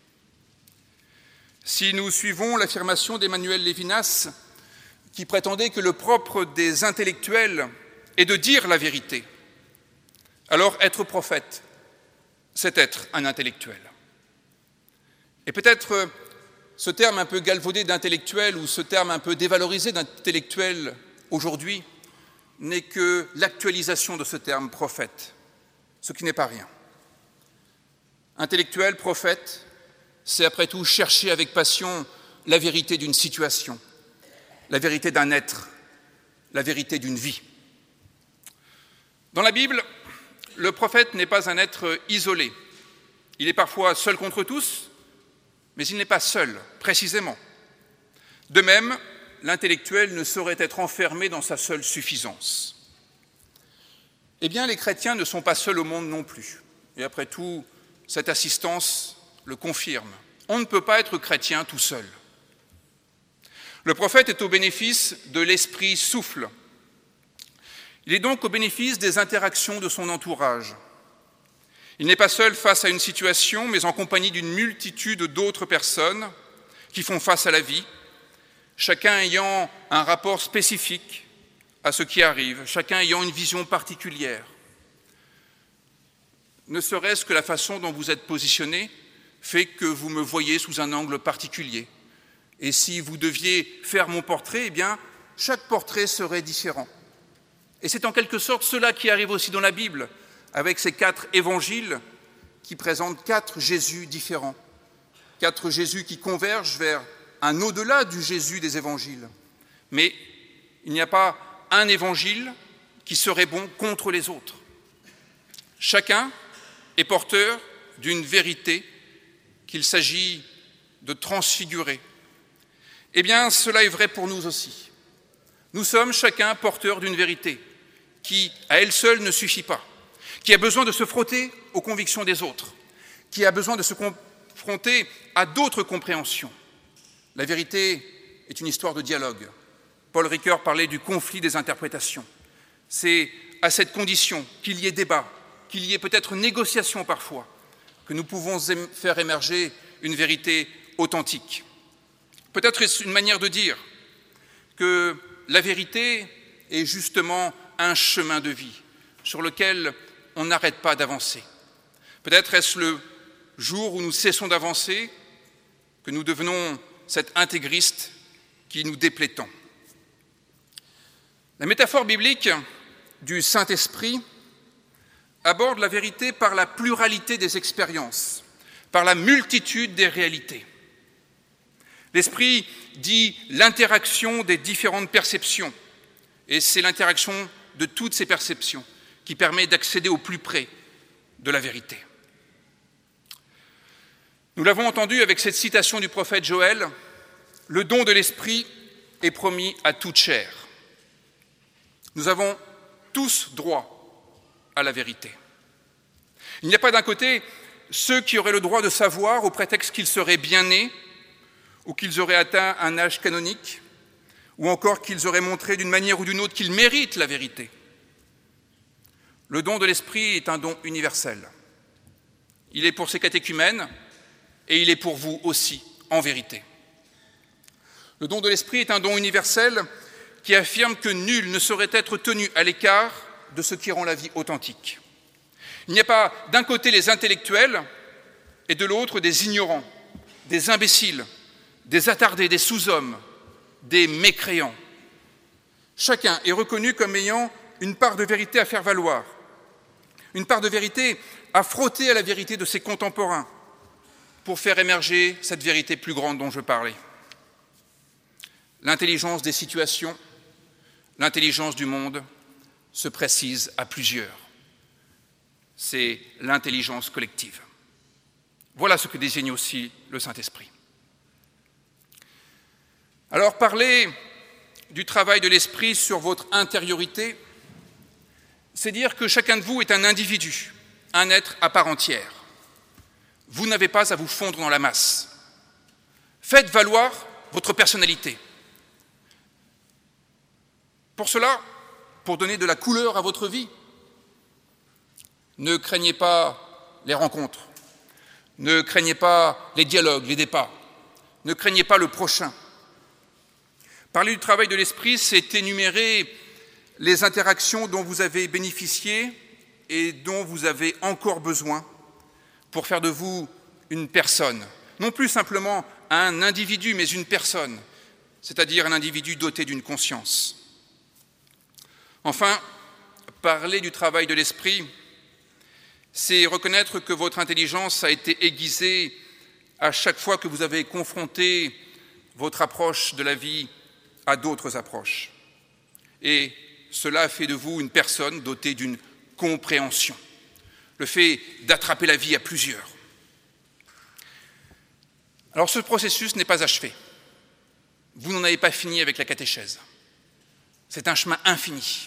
Si nous suivons l'affirmation d'Emmanuel Lévinas, qui prétendait que le propre des intellectuels est de dire la vérité, alors être prophète, c'est être un intellectuel. Et peut-être ce terme un peu galvaudé d'intellectuel ou ce terme un peu dévalorisé d'intellectuel aujourd'hui n'est que l'actualisation de ce terme prophète, ce qui n'est pas rien. Intellectuel, prophète, c'est après tout chercher avec passion la vérité d'une situation, la vérité d'un être, la vérité d'une vie. Dans la Bible, le prophète n'est pas un être isolé. Il est parfois seul contre tous, mais il n'est pas seul, précisément. De même, l'intellectuel ne saurait être enfermé dans sa seule suffisance. Eh bien, les chrétiens ne sont pas seuls au monde non plus. Et après tout, cette assistance le confirme. On ne peut pas être chrétien tout seul. Le prophète est au bénéfice de l'esprit souffle. Il est donc au bénéfice des interactions de son entourage. Il n'est pas seul face à une situation, mais en compagnie d'une multitude d'autres personnes qui font face à la vie, chacun ayant un rapport spécifique à ce qui arrive, chacun ayant une vision particulière. Ne serait-ce que la façon dont vous êtes positionné fait que vous me voyez sous un angle particulier. Et si vous deviez faire mon portrait, eh bien, chaque portrait serait différent. Et c'est en quelque sorte cela qui arrive aussi dans la Bible, avec ces 4 évangiles qui présentent 4 Jésus différents, 4 Jésus qui convergent vers un au-delà du Jésus des évangiles. Mais il n'y a pas un évangile qui serait bon contre les autres. Chacun est porteur d'une vérité qu'il s'agit de transfigurer. Eh bien, cela est vrai pour nous aussi. Nous sommes chacun porteurs d'une vérité qui, à elle seule, ne suffit pas, qui a besoin de se frotter aux convictions des autres, qui a besoin de se confronter à d'autres compréhensions. La vérité est une histoire de dialogue, Paul Ricoeur parlait du conflit des interprétations. C'est à cette condition qu'il y ait débat, qu'il y ait peut-être négociation parfois, que nous pouvons faire émerger une vérité authentique. Peut-être est-ce une manière de dire que la vérité est justement un chemin de vie sur lequel on n'arrête pas d'avancer. Peut-être est-ce le jour où nous cessons d'avancer que nous devenons cet intégriste qui nous déplaît tant. La métaphore biblique du Saint-Esprit aborde la vérité par la pluralité des expériences, par la multitude des réalités. L'Esprit dit l'interaction des différentes perceptions, et c'est l'interaction de toutes ces perceptions qui permet d'accéder au plus près de la vérité. Nous l'avons entendu avec cette citation du prophète Joël, « Le don de l'Esprit est promis à toute chair ». Nous avons tous droit à la vérité. Il n'y a pas d'un côté ceux qui auraient le droit de savoir au prétexte qu'ils seraient bien nés, ou qu'ils auraient atteint un âge canonique, ou encore qu'ils auraient montré d'une manière ou d'une autre qu'ils méritent la vérité. Le don de l'Esprit est un don universel. Il est pour ces catéchumènes et il est pour vous aussi, en vérité. Le don de l'Esprit est un don universel qui affirme que nul ne saurait être tenu à l'écart de ce qui rend la vie authentique. Il n'y a pas d'un côté les intellectuels et de l'autre des ignorants, des imbéciles, des attardés, des sous-hommes, des mécréants. Chacun est reconnu comme ayant une part de vérité à faire valoir, une part de vérité à frotter à la vérité de ses contemporains pour faire émerger cette vérité plus grande dont je parlais. L'intelligence des situations, l'intelligence du monde se précise à plusieurs. C'est l'intelligence collective. Voilà ce que désigne aussi le Saint-Esprit. Alors, parler du travail de l'Esprit sur votre intériorité, c'est dire que chacun de vous est un individu, un être à part entière. Vous n'avez pas à vous fondre dans la masse. Faites valoir votre personnalité. Pour cela, pour donner de la couleur à votre vie, ne craignez pas les rencontres, ne craignez pas les dialogues, les débats, ne craignez pas le prochain. Parler du travail de l'Esprit, c'est énumérer les interactions dont vous avez bénéficié et dont vous avez encore besoin pour faire de vous une personne, non plus simplement un individu, mais une personne, c'est-à-dire un individu doté d'une conscience. Enfin, parler du travail de l'Esprit, c'est reconnaître que votre intelligence a été aiguisée à chaque fois que vous avez confronté votre approche de la vie à d'autres approches. Et cela fait de vous une personne dotée d'une compréhension, le fait d'attraper la vie à plusieurs. Alors ce processus n'est pas achevé. Vous n'en avez pas fini avec la catéchèse. C'est un chemin infini.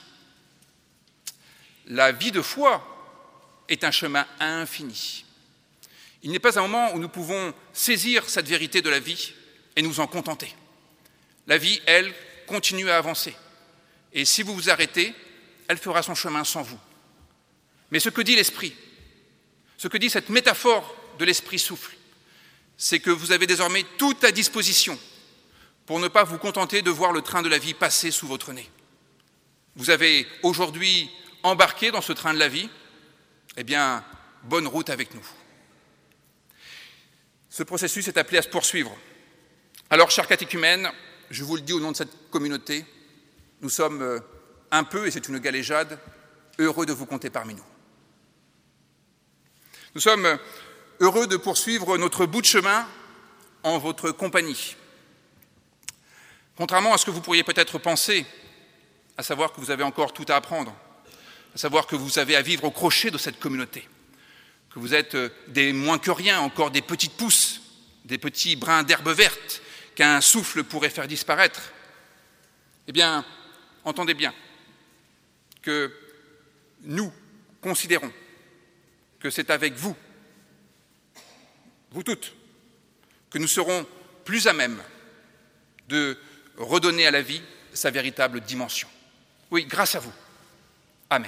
La vie de foi est un chemin infini. Il n'est pas un moment où nous pouvons saisir cette vérité de la vie et nous en contenter. La vie, elle, continue à avancer. Et si vous vous arrêtez, elle fera son chemin sans vous. Mais ce que dit l'Esprit, ce que dit cette métaphore de l'Esprit souffle, c'est que vous avez désormais tout à disposition pour ne pas vous contenter de voir le train de la vie passer sous votre nez. Vous avez aujourd'hui embarqué dans ce train de la vie, eh bien, bonne route avec nous. Ce processus est appelé à se poursuivre. Alors, chers catéchumènes, je vous le dis au nom de cette communauté, nous sommes un peu, et c'est une galéjade, heureux de vous compter parmi nous. Nous sommes heureux de poursuivre notre bout de chemin en votre compagnie. Contrairement à ce que vous pourriez peut-être penser, à savoir que vous avez encore tout à apprendre, à savoir que vous avez à vivre au crochet de cette communauté, que vous êtes des moins que rien, encore des petites pousses, des petits brins d'herbe verte qu'un souffle pourrait faire disparaître, eh bien, entendez bien que nous considérons que c'est avec vous, vous toutes, que nous serons plus à même de redonner à la vie sa véritable dimension. Oui, grâce à vous. Amen.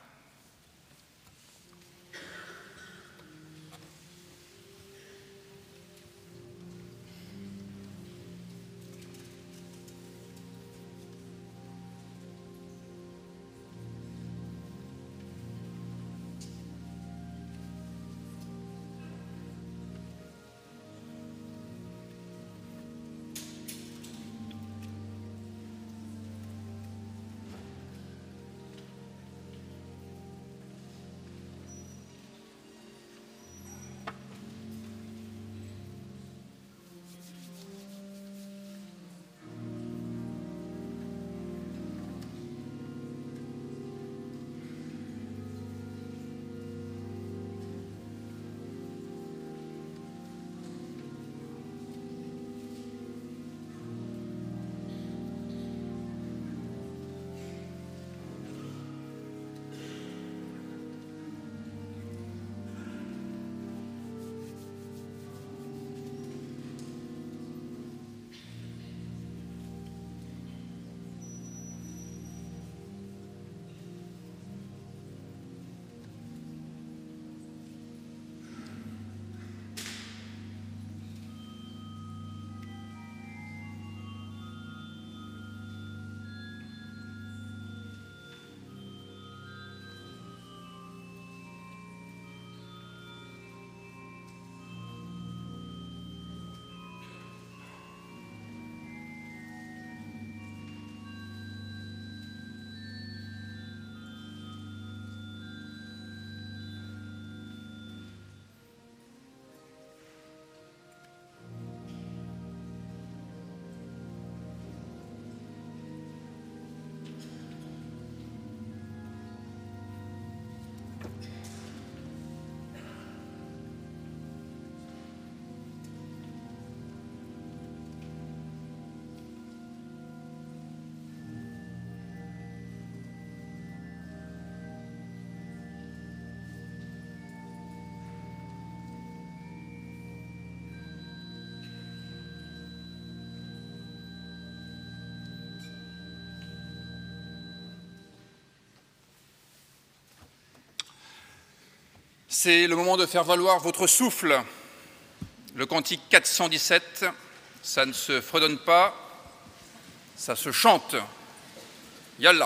C'est le moment de faire valoir votre souffle. Le cantique 417, ça ne se fredonne pas, ça se chante. Yallah.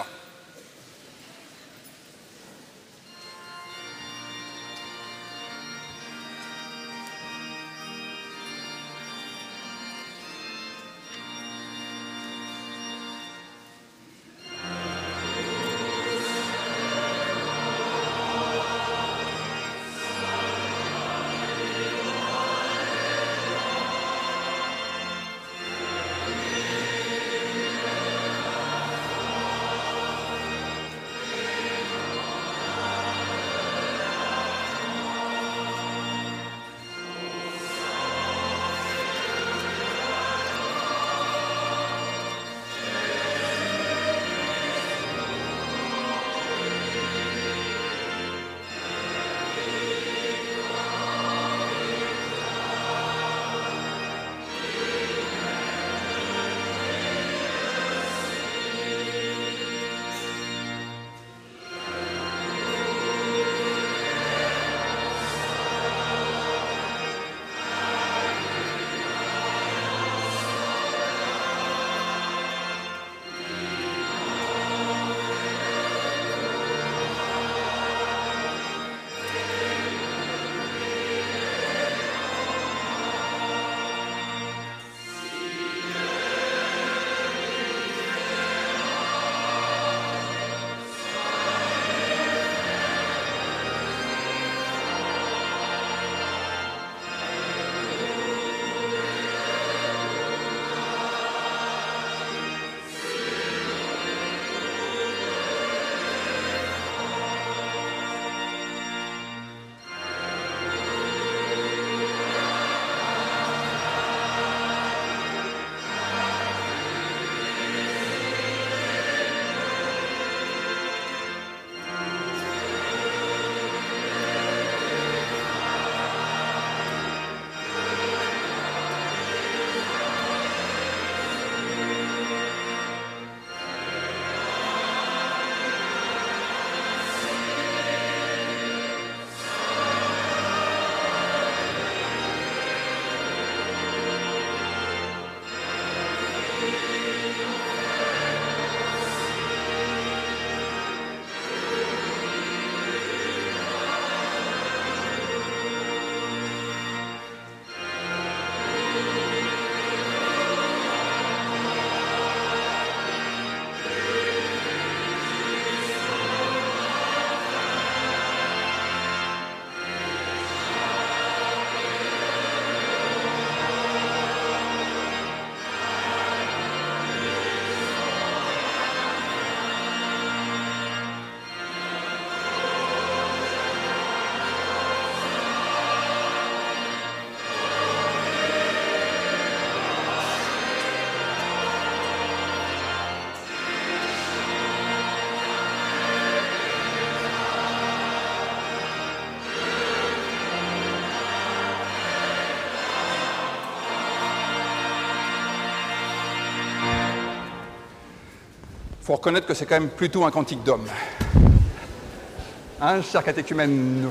faut reconnaître que c'est quand même plutôt un cantique d'homme. Hein, cher catéchumène?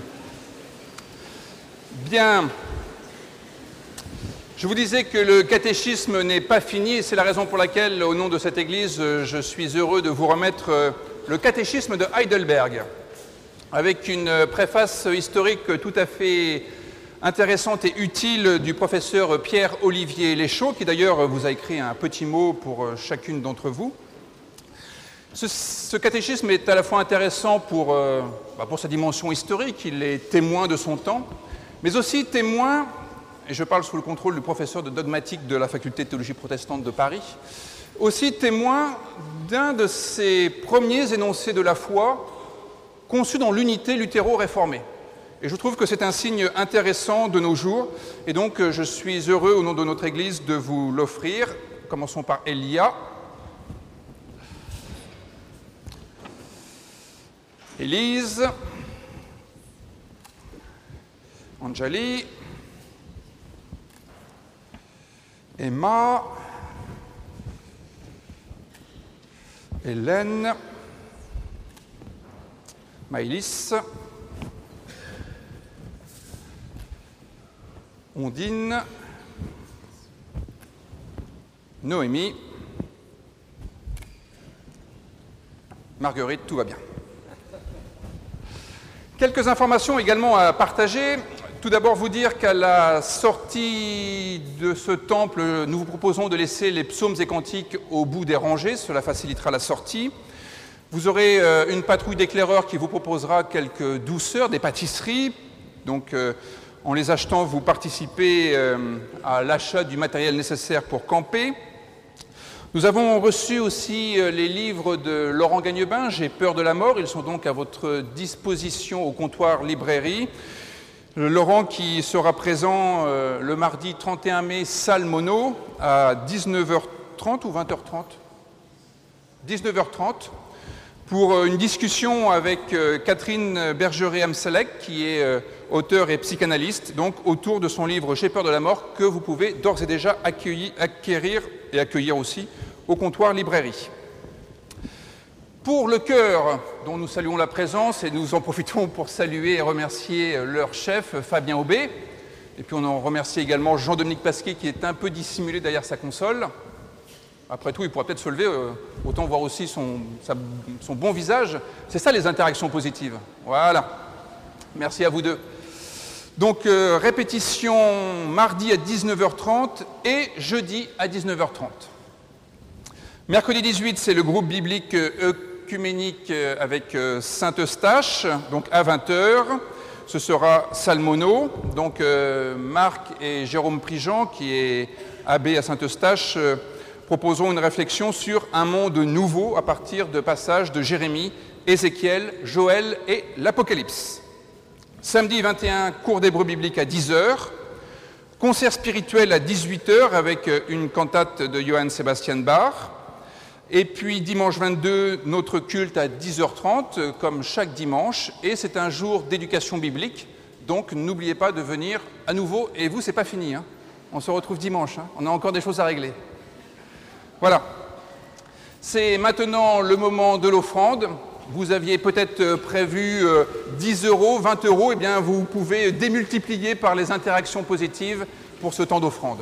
Bien. Je vous disais que le catéchisme n'est pas fini, et c'est la raison pour laquelle, au nom de cette Église, je suis heureux de vous remettre le catéchisme de Heidelberg, avec une préface historique tout à fait intéressante et utile du professeur Pierre-Olivier Léchaud, qui d'ailleurs vous a écrit un petit mot pour chacune d'entre vous. Ce catéchisme est à la fois intéressant pour sa dimension historique, il est témoin de son temps, mais aussi témoin, et je parle sous le contrôle du professeur de dogmatique de la faculté de théologie protestante de Paris, aussi témoin d'un de ces premiers énoncés de la foi conçus dans l'unité luthéro-réformée. Et je trouve que c'est un signe intéressant de nos jours, et donc je suis heureux, au nom de notre Église, de vous l'offrir. Commençons par Elia. Élise. Anjali. Emma, Hélène, Maëlys, Ondine, Noémie, Marguerite, tout va bien. Quelques informations également à partager. Tout d'abord, vous dire qu'à la sortie de ce temple, nous vous proposons de laisser les psaumes et cantiques au bout des rangées. Cela facilitera la sortie. Vous aurez une patrouille d'éclaireurs qui vous proposera quelques douceurs, des pâtisseries. Donc, en les achetant, vous participez à l'achat du matériel nécessaire pour camper. Nous avons reçu aussi les livres de Laurent Gagnebin, « J'ai peur de la mort ». Ils sont donc à votre disposition au comptoir librairie. Laurent qui sera présent le mardi 31 mai, salle Mono, à 19h30 ou 20h30 19h30, pour une discussion avec Catherine Bergeret-Amsalek, qui est auteure et psychanalyste, donc autour de son livre « J'ai peur de la mort », que vous pouvez d'ores et déjà acquérir et accueillir aussi au comptoir librairie. Pour le chœur, dont nous saluons la présence, et nous en profitons pour saluer et remercier leur chef, Fabien Aubé, et puis on en remercie également Jean-Dominique Pasquet, qui est un peu dissimulé derrière sa console. Après tout, il pourra peut-être se lever, autant voir aussi son bon visage. C'est ça les interactions positives. Voilà. Merci à vous deux. Donc, répétition mardi à 19h30 et jeudi à 19h30. Mercredi 18, c'est le groupe biblique œcuménique avec Saint-Eustache, donc à 20h. Ce sera salle Mono. Donc, Marc et Jérôme Prigent, qui est abbé à Saint-Eustache, proposons une réflexion sur un monde nouveau à partir de passages de Jérémie, Ézéchiel, Joël et l'Apocalypse. Samedi 21, cours d'hébreu biblique à 10h. Concert spirituel à 18h avec une cantate de Johann Sebastian Bach. Et puis dimanche 22, notre culte à 10h30, comme chaque dimanche. Et c'est un jour d'éducation biblique. Donc n'oubliez pas de venir à nouveau. Et vous, c'est pas fini. Hein. On se retrouve dimanche. Hein. On a encore des choses à régler. Voilà. C'est maintenant le moment de l'offrande. Vous aviez peut-être prévu 10 €, 20 €. Eh bien, vous pouvez démultiplier par les interactions positives pour ce temps d'offrande.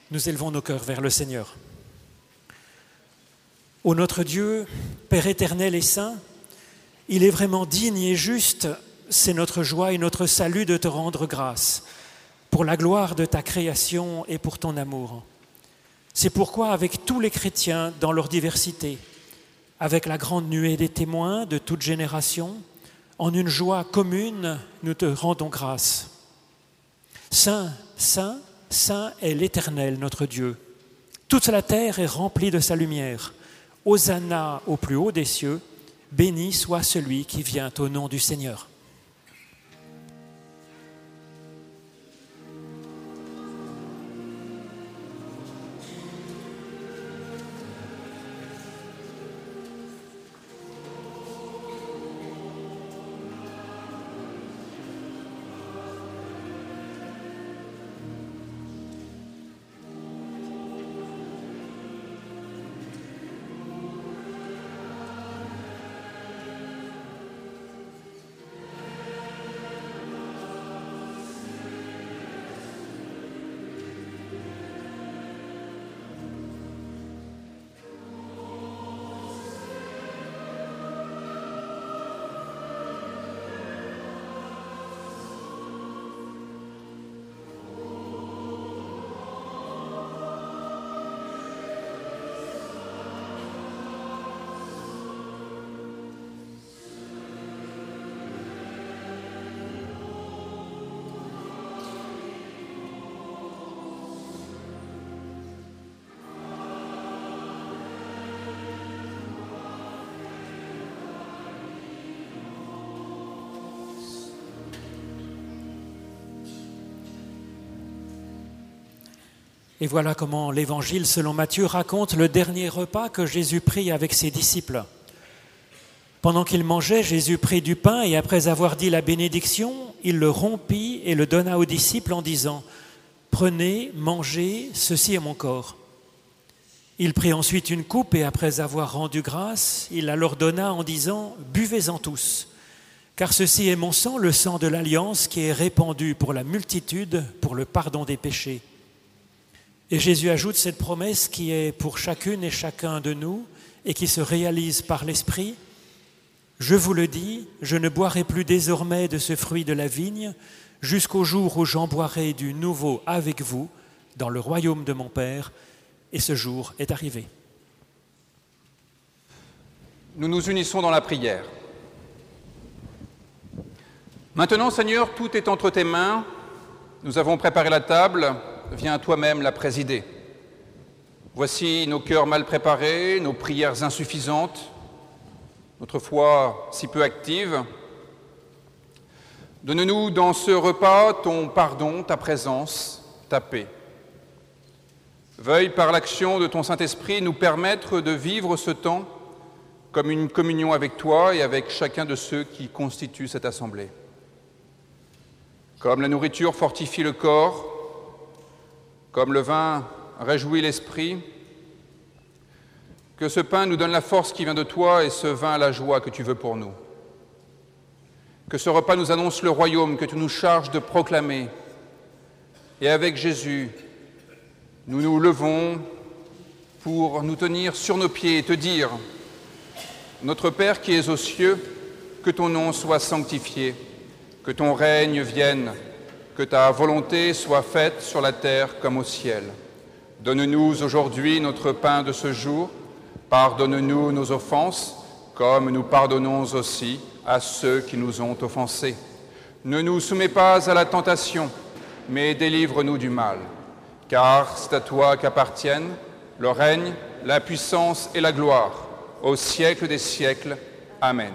Nous élevons nos cœurs vers le Seigneur. Ô notre Dieu, Père éternel et saint, il est vraiment digne et juste, c'est notre joie et notre salut de te rendre grâce pour la gloire de ta création et pour ton amour. C'est pourquoi, avec tous les chrétiens dans leur diversité, avec la grande nuée des témoins de toute génération, en une joie commune, nous te rendons grâce. Saint, saint, saint est l'Éternel, notre Dieu. Toute la terre est remplie de sa lumière. Hosanna au plus haut des cieux, béni soit celui qui vient au nom du Seigneur. Et voilà comment l'Évangile selon Matthieu raconte le dernier repas que Jésus prit avec ses disciples. Pendant qu'il mangeait, Jésus prit du pain et après avoir dit la bénédiction, il le rompit et le donna aux disciples en disant « Prenez, mangez, ceci est mon corps ». Il prit ensuite une coupe et après avoir rendu grâce, il la leur donna en disant « Buvez-en tous, car ceci est mon sang, le sang de l'Alliance qui est répandu pour la multitude, pour le pardon des péchés. » Et Jésus ajoute cette promesse qui est pour chacune et chacun de nous et qui se réalise par l'Esprit. « Je vous le dis, je ne boirai plus désormais de ce fruit de la vigne jusqu'au jour où j'en boirai du nouveau avec vous dans le royaume de mon Père. » Et ce jour est arrivé. Nous nous unissons dans la prière. Maintenant, Seigneur, tout est entre tes mains. Nous avons préparé la table. Viens toi-même la présider. Voici nos cœurs mal préparés, nos prières insuffisantes, notre foi si peu active. Donne-nous dans ce repas ton pardon, ta présence, ta paix. Veuille par l'action de ton Saint-Esprit nous permettre de vivre ce temps comme une communion avec toi et avec chacun de ceux qui constituent cette assemblée. Comme la nourriture fortifie le corps, comme le vin réjouit l'esprit, que ce pain nous donne la force qui vient de toi et ce vin la joie que tu veux pour nous. Que ce repas nous annonce le royaume que tu nous charges de proclamer. Et avec Jésus, nous nous levons pour nous tenir sur nos pieds et te dire « Notre Père qui es aux cieux, que ton nom soit sanctifié, que ton règne vienne, que ta volonté soit faite sur la terre comme au ciel. Donne-nous aujourd'hui notre pain de ce jour. Pardonne-nous nos offenses, comme nous pardonnons aussi à ceux qui nous ont offensés. Ne nous soumets pas à la tentation, mais délivre-nous du mal. Car c'est à toi qu'appartiennent le règne, la puissance et la gloire, au siècle des siècles. Amen.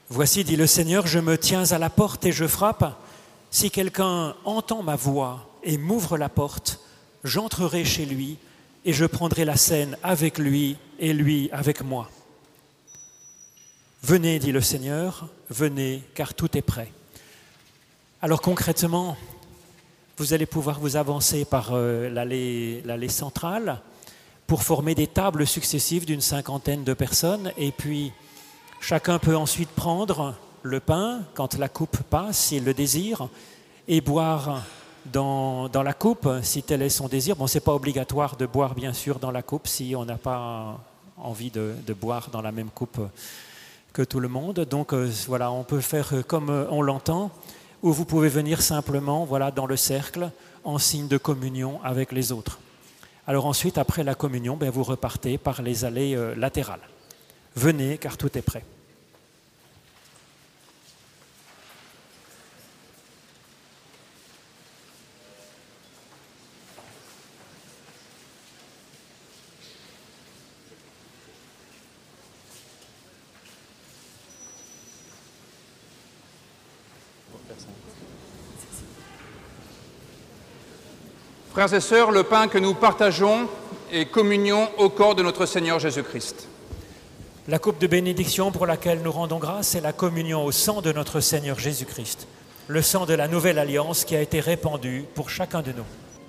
Voici, dit le Seigneur, je me tiens à la porte et je frappe. Si quelqu'un entend ma voix et m'ouvre la porte, j'entrerai chez lui et je prendrai la scène avec lui et lui avec moi. Venez, dit le Seigneur, venez, car tout est prêt. Alors concrètement, vous allez pouvoir vous avancer par l'allée centrale pour former des tables successives d'une 50aine de personnes. Et puis, chacun peut ensuite prendre le pain quand la coupe passe, s'il le désire, et boire dans la coupe, si tel est son désir. Bon, ce n'est pas obligatoire de boire, bien sûr, dans la coupe si on n'a pas envie de boire dans la même coupe que tout le monde. Donc voilà, on peut faire comme on l'entend, ou vous pouvez venir simplement dans le cercle en signe de communion avec les autres. Alors ensuite, après la communion, vous repartez par les allées latérales. Venez, car tout est prêt. Frères et sœurs, le pain que nous partageons est communion au corps de notre Seigneur Jésus-Christ. La coupe de bénédiction pour laquelle nous rendons grâce est la communion au sang de notre Seigneur Jésus-Christ, le sang de la nouvelle alliance qui a été répandu pour chacun de nous.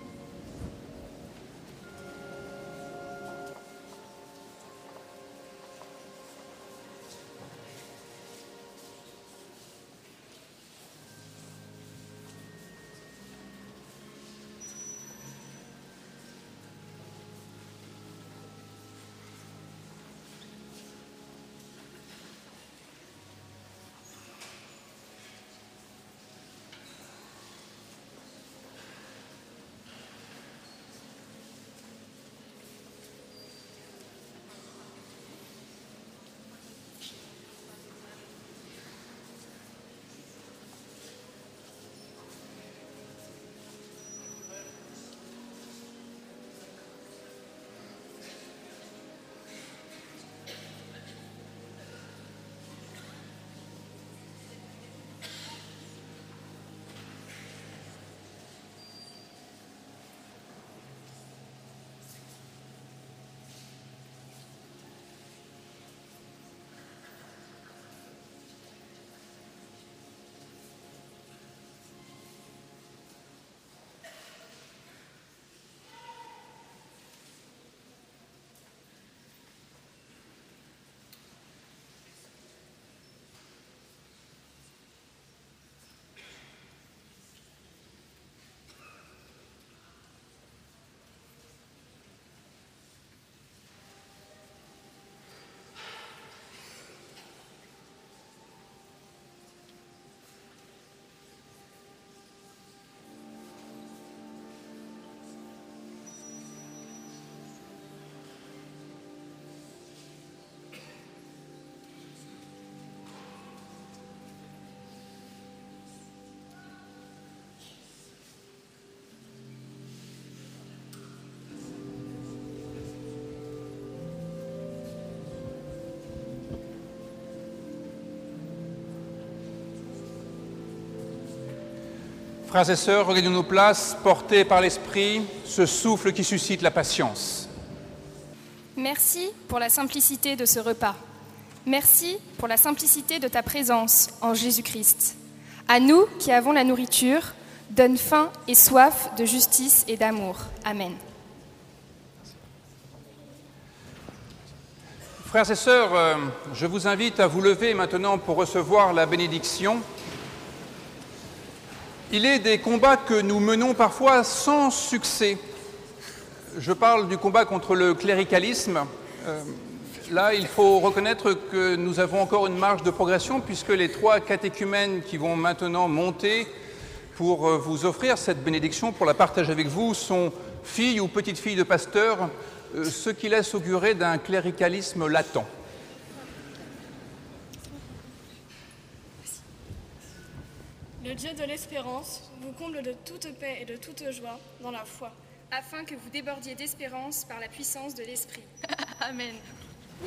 Frères et sœurs, regagnons nos places, portés par l'Esprit, ce souffle qui suscite la patience. Merci pour la simplicité de ce repas. Merci pour la simplicité de ta présence en Jésus-Christ. À nous qui avons la nourriture, donne faim et soif de justice et d'amour. Amen. Frères et sœurs, je vous invite à vous lever maintenant pour recevoir la bénédiction. Il est des combats que nous menons parfois sans succès. Je parle du combat contre le cléricalisme. Là, il faut reconnaître que nous avons encore une marge de progression puisque les 3 catéchumènes qui vont maintenant monter pour vous offrir cette bénédiction, pour la partager avec vous, sont filles ou petites filles de pasteurs, ce qui laisse augurer d'un cléricalisme latent. Le Dieu de l'espérance vous comble de toute paix et de toute joie dans la foi, afin que vous débordiez d'espérance par la puissance de l'Esprit. Amen.